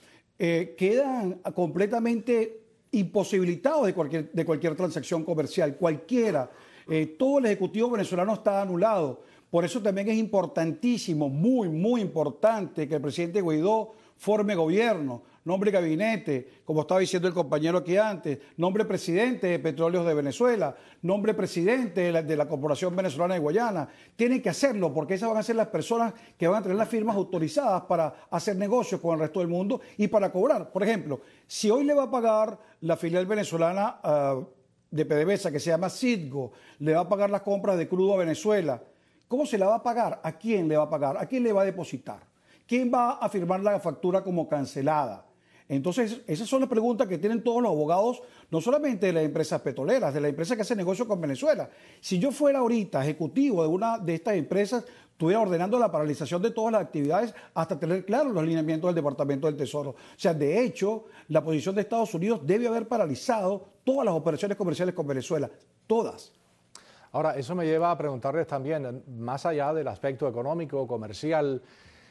eh, quedan completamente imposibilitados de cualquier, de cualquier transacción comercial, cualquiera. Eh, todo el Ejecutivo venezolano está anulado. Por eso también es importantísimo, muy, muy importante que el presidente Guaidó forme gobierno, nombre gabinete, como estaba diciendo el compañero aquí antes, nombre presidente de Petróleos de Venezuela, nombre presidente de la, de la Corporación Venezolana de Guayana. Tienen que hacerlo porque esas van a ser las personas que van a tener las firmas autorizadas para hacer negocios con el resto del mundo y para cobrar. Por ejemplo, si hoy le va a pagar la filial venezolana uh, de PDVSA, que se llama Citgo, le va a pagar las compras de crudo a Venezuela, ¿cómo se la va a pagar? ¿A quién le va a pagar? ¿A quién le va a depositar? ¿Quién va a firmar la factura como cancelada? Entonces, esas son las preguntas que tienen todos los abogados, no solamente de las empresas petroleras, de las empresas que hacen negocio con Venezuela. Si yo fuera ahorita ejecutivo de una de estas empresas, estuviera ordenando la paralización de todas las actividades hasta tener claros los lineamientos del Departamento del Tesoro. O sea, de hecho, la posición de Estados Unidos debe haber paralizado todas las operaciones comerciales con Venezuela, todas. Ahora, eso me lleva a preguntarles también, más allá del aspecto económico, comercial,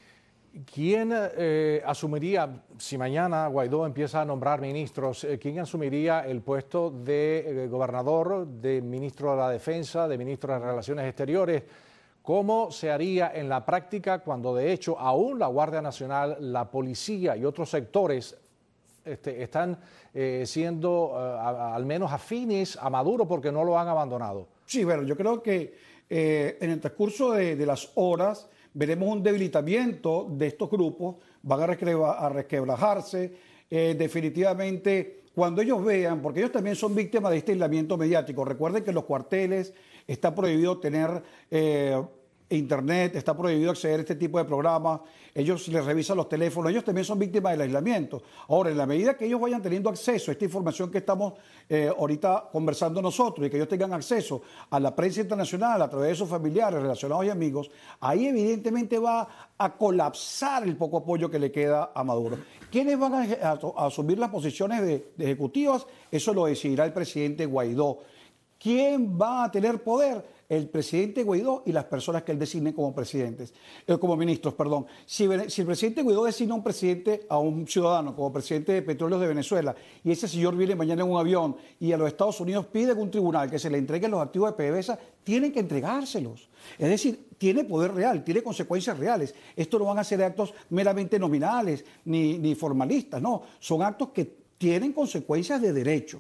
¿quién eh, asumiría, si mañana Guaidó empieza a nombrar ministros, eh, quién asumiría el puesto de eh, gobernador, de ministro de la Defensa, de ministro de Relaciones Exteriores? ¿Cómo se haría en la práctica cuando de hecho aún la Guardia Nacional, la policía y otros sectores este, están eh, siendo eh, a, al menos afines a Maduro porque no lo han abandonado? Sí, bueno, yo creo que eh, en el transcurso de, de las horas veremos un debilitamiento de estos grupos, van a, resquebra, a resquebrajarse, eh, definitivamente cuando ellos vean, porque ellos también son víctimas de este aislamiento mediático. Recuerden que en los cuarteles está prohibido tener eh, internet, está prohibido acceder a este tipo de programas, ellos les revisan los teléfonos, ellos también son víctimas del aislamiento. Ahora, en la medida que ellos vayan teniendo acceso a esta información que estamos eh, ahorita conversando nosotros y que ellos tengan acceso a la prensa internacional a través de sus familiares, relacionados y amigos, ahí evidentemente va a colapsar el poco apoyo que le queda a Maduro. ¿Quiénes van a, a, a asumir las posiciones de, de ejecutivas? Eso lo decidirá el presidente Guaidó. ¿Quién va a tener poder? El presidente Guaidó y las personas que él designe como presidentes, eh, como ministros, perdón. Si, si el presidente Guaidó designa a un presidente, a un ciudadano como presidente de Petróleos de Venezuela, y ese señor viene mañana en un avión y a los Estados Unidos pide en un tribunal que se le entreguen los activos de PDVSA, tienen que entregárselos. Es decir, tiene poder real, tiene consecuencias reales. Esto no van a ser actos meramente nominales ni, ni formalistas, no. Son actos que tienen consecuencias de derecho.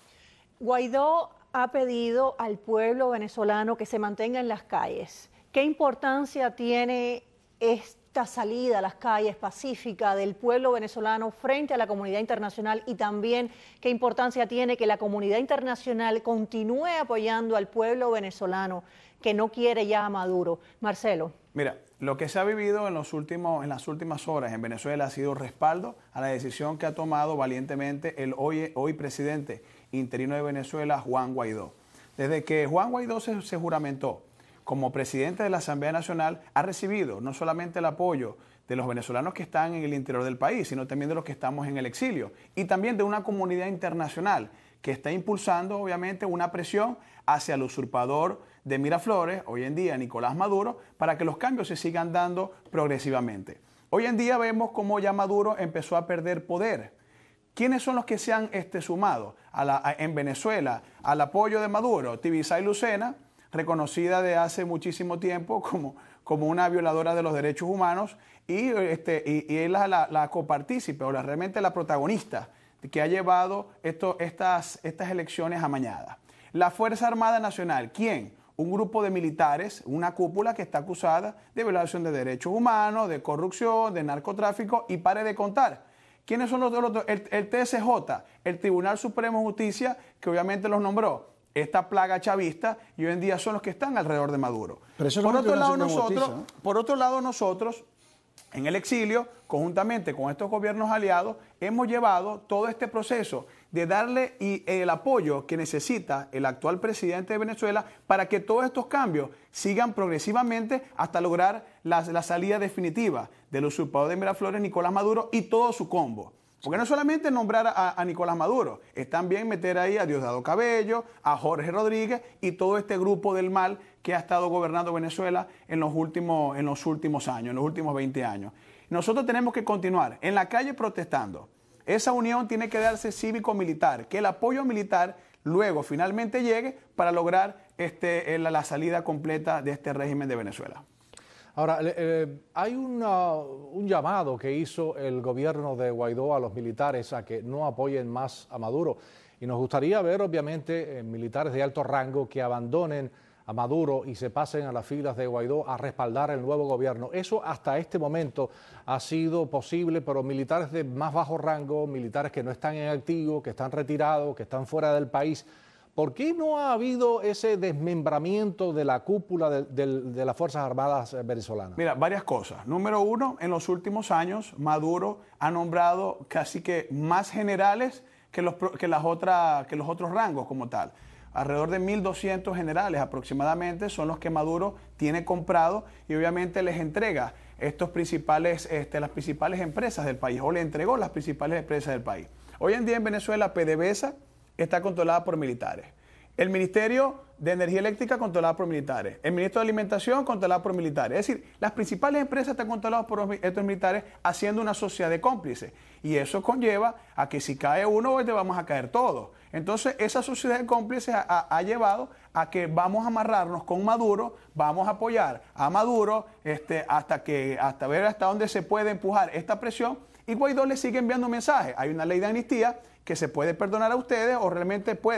Guaidó ha pedido al pueblo venezolano que se mantenga en las calles. ¿Qué importancia tiene esta salida a las calles pacífica del pueblo venezolano frente a la comunidad internacional y también qué importancia tiene que la comunidad internacional continúe apoyando al pueblo venezolano que no quiere ya a Maduro? Marcelo. Mira, lo que se ha vivido en, los últimos, en las últimas horas en Venezuela ha sido respaldo a la decisión que ha tomado valientemente el hoy, hoy presidente interino de Venezuela, Juan Guaidó. Desde que Juan Guaidó se, se juramentó como presidente de la Asamblea Nacional, ha recibido no solamente el apoyo de los venezolanos que están en el interior del país, sino también de los que estamos en el exilio y también de una comunidad internacional que está impulsando obviamente una presión hacia el usurpador de Miraflores, hoy en día Nicolás Maduro, para que los cambios se sigan dando progresivamente. Hoy en día vemos cómo ya Maduro empezó a perder poder. ¿Quiénes son los que se han este, sumado a la, a, en Venezuela al apoyo de Maduro? Tibisay Lucena, reconocida de hace muchísimo tiempo como, como una violadora de los derechos humanos, y, este, y, y es la, la, la copartícipe o la, realmente la protagonista que ha llevado esto, estas, estas elecciones amañadas. La Fuerza Armada Nacional, ¿quién? Un grupo de militares, una cúpula que está acusada de violación de derechos humanos, de corrupción, de narcotráfico y pare de contar. ¿Quiénes son los otros? El, el T S J, el Tribunal Supremo de Justicia, que obviamente los nombró. Esta plaga chavista y hoy en día son los que están alrededor de Maduro. Pero eso por, no otro lado, nosotros, ¿no? por otro lado, nosotros, en el exilio, conjuntamente con estos gobiernos aliados, hemos llevado todo este proceso de darle y el apoyo que necesita el actual presidente de Venezuela para que todos estos cambios sigan progresivamente hasta lograr la, la salida definitiva del usurpador de Miraflores, Nicolás Maduro, y todo su combo. Porque no solamente nombrar a, a Nicolás Maduro, es también meter ahí a Diosdado Cabello, a Jorge Rodríguez y todo este grupo del mal que ha estado gobernando Venezuela en los últimos, en los últimos años, en los últimos veinte años. Nosotros tenemos que continuar en la calle protestando. Esa unión tiene que darse cívico-militar, que el apoyo militar luego finalmente llegue para lograr este, la, la salida completa de este régimen de Venezuela. Ahora, eh, hay una, un llamado que hizo el gobierno de Guaidó a los militares a que no apoyen más a Maduro. Y nos gustaría ver, obviamente, eh, militares de alto rango que abandonen a Maduro y se pasen a las filas de Guaidó a respaldar el nuevo gobierno. Eso hasta este momento ha sido posible, pero militares de más bajo rango, militares que no están en activo, que están retirados, que están fuera del país, ¿por qué no ha habido ese desmembramiento de la cúpula de, de, de las Fuerzas Armadas venezolanas? Mira, varias cosas. Número uno, en los últimos años Maduro ha nombrado casi que más generales que los, que las otras, que los otros rangos como tal. Alrededor de mil doscientos generales aproximadamente son los que Maduro tiene comprado y obviamente les entrega estos principales, este, las principales empresas del país, o le entregó las principales empresas del país. Hoy en día en Venezuela PDVSA está controlada por militares. El Ministerio de Energía Eléctrica controlado por militares. El Ministro de Alimentación controlado por militares. Es decir, las principales empresas están controladas por estos militares haciendo una sociedad de cómplices. Y eso conlleva a que si cae uno, hoy te vamos a caer todos. Entonces, esa sociedad de cómplices ha, ha, ha llevado a que vamos a amarrarnos con Maduro, vamos a apoyar a Maduro este, hasta, que, hasta ver hasta dónde se puede empujar esta presión. Y Guaidó le sigue enviando mensajes. Hay una ley de amnistía que se puede perdonar a ustedes o realmente pueden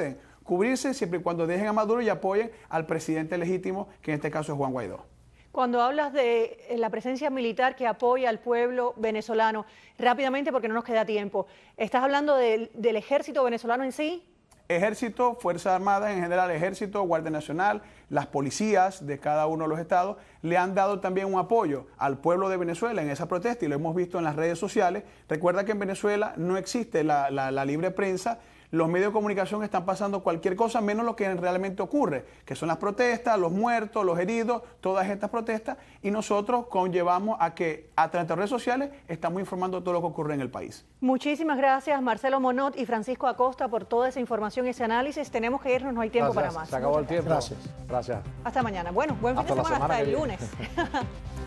cubrirse siempre y cuando dejen a Maduro y apoyen al presidente legítimo, que en este caso es Juan Guaidó. Cuando hablas de la presencia militar que apoya al pueblo venezolano, rápidamente porque no nos queda tiempo, ¿estás hablando del, del ejército venezolano en sí? Ejército, Fuerzas Armadas en general, Ejército, Guardia Nacional, las policías de cada uno de los estados le han dado también un apoyo al pueblo de Venezuela en esa protesta y lo hemos visto en las redes sociales. Recuerda que en Venezuela no existe la, la, la libre prensa. Los medios de comunicación están pasando cualquier cosa menos lo que realmente ocurre, que son las protestas, los muertos, los heridos, todas estas protestas, y nosotros conllevamos a que a través de redes sociales estamos informando todo lo que ocurre en el país. Muchísimas gracias Marcelo Monod y Francisco Acosta por toda esa información y ese análisis. Tenemos que irnos, no hay tiempo Gracias. para más. Se acabó el tiempo. Gracias. Gracias. Hasta mañana. Bueno, buen fin Hasta de la semana, semana hasta que el viene. lunes.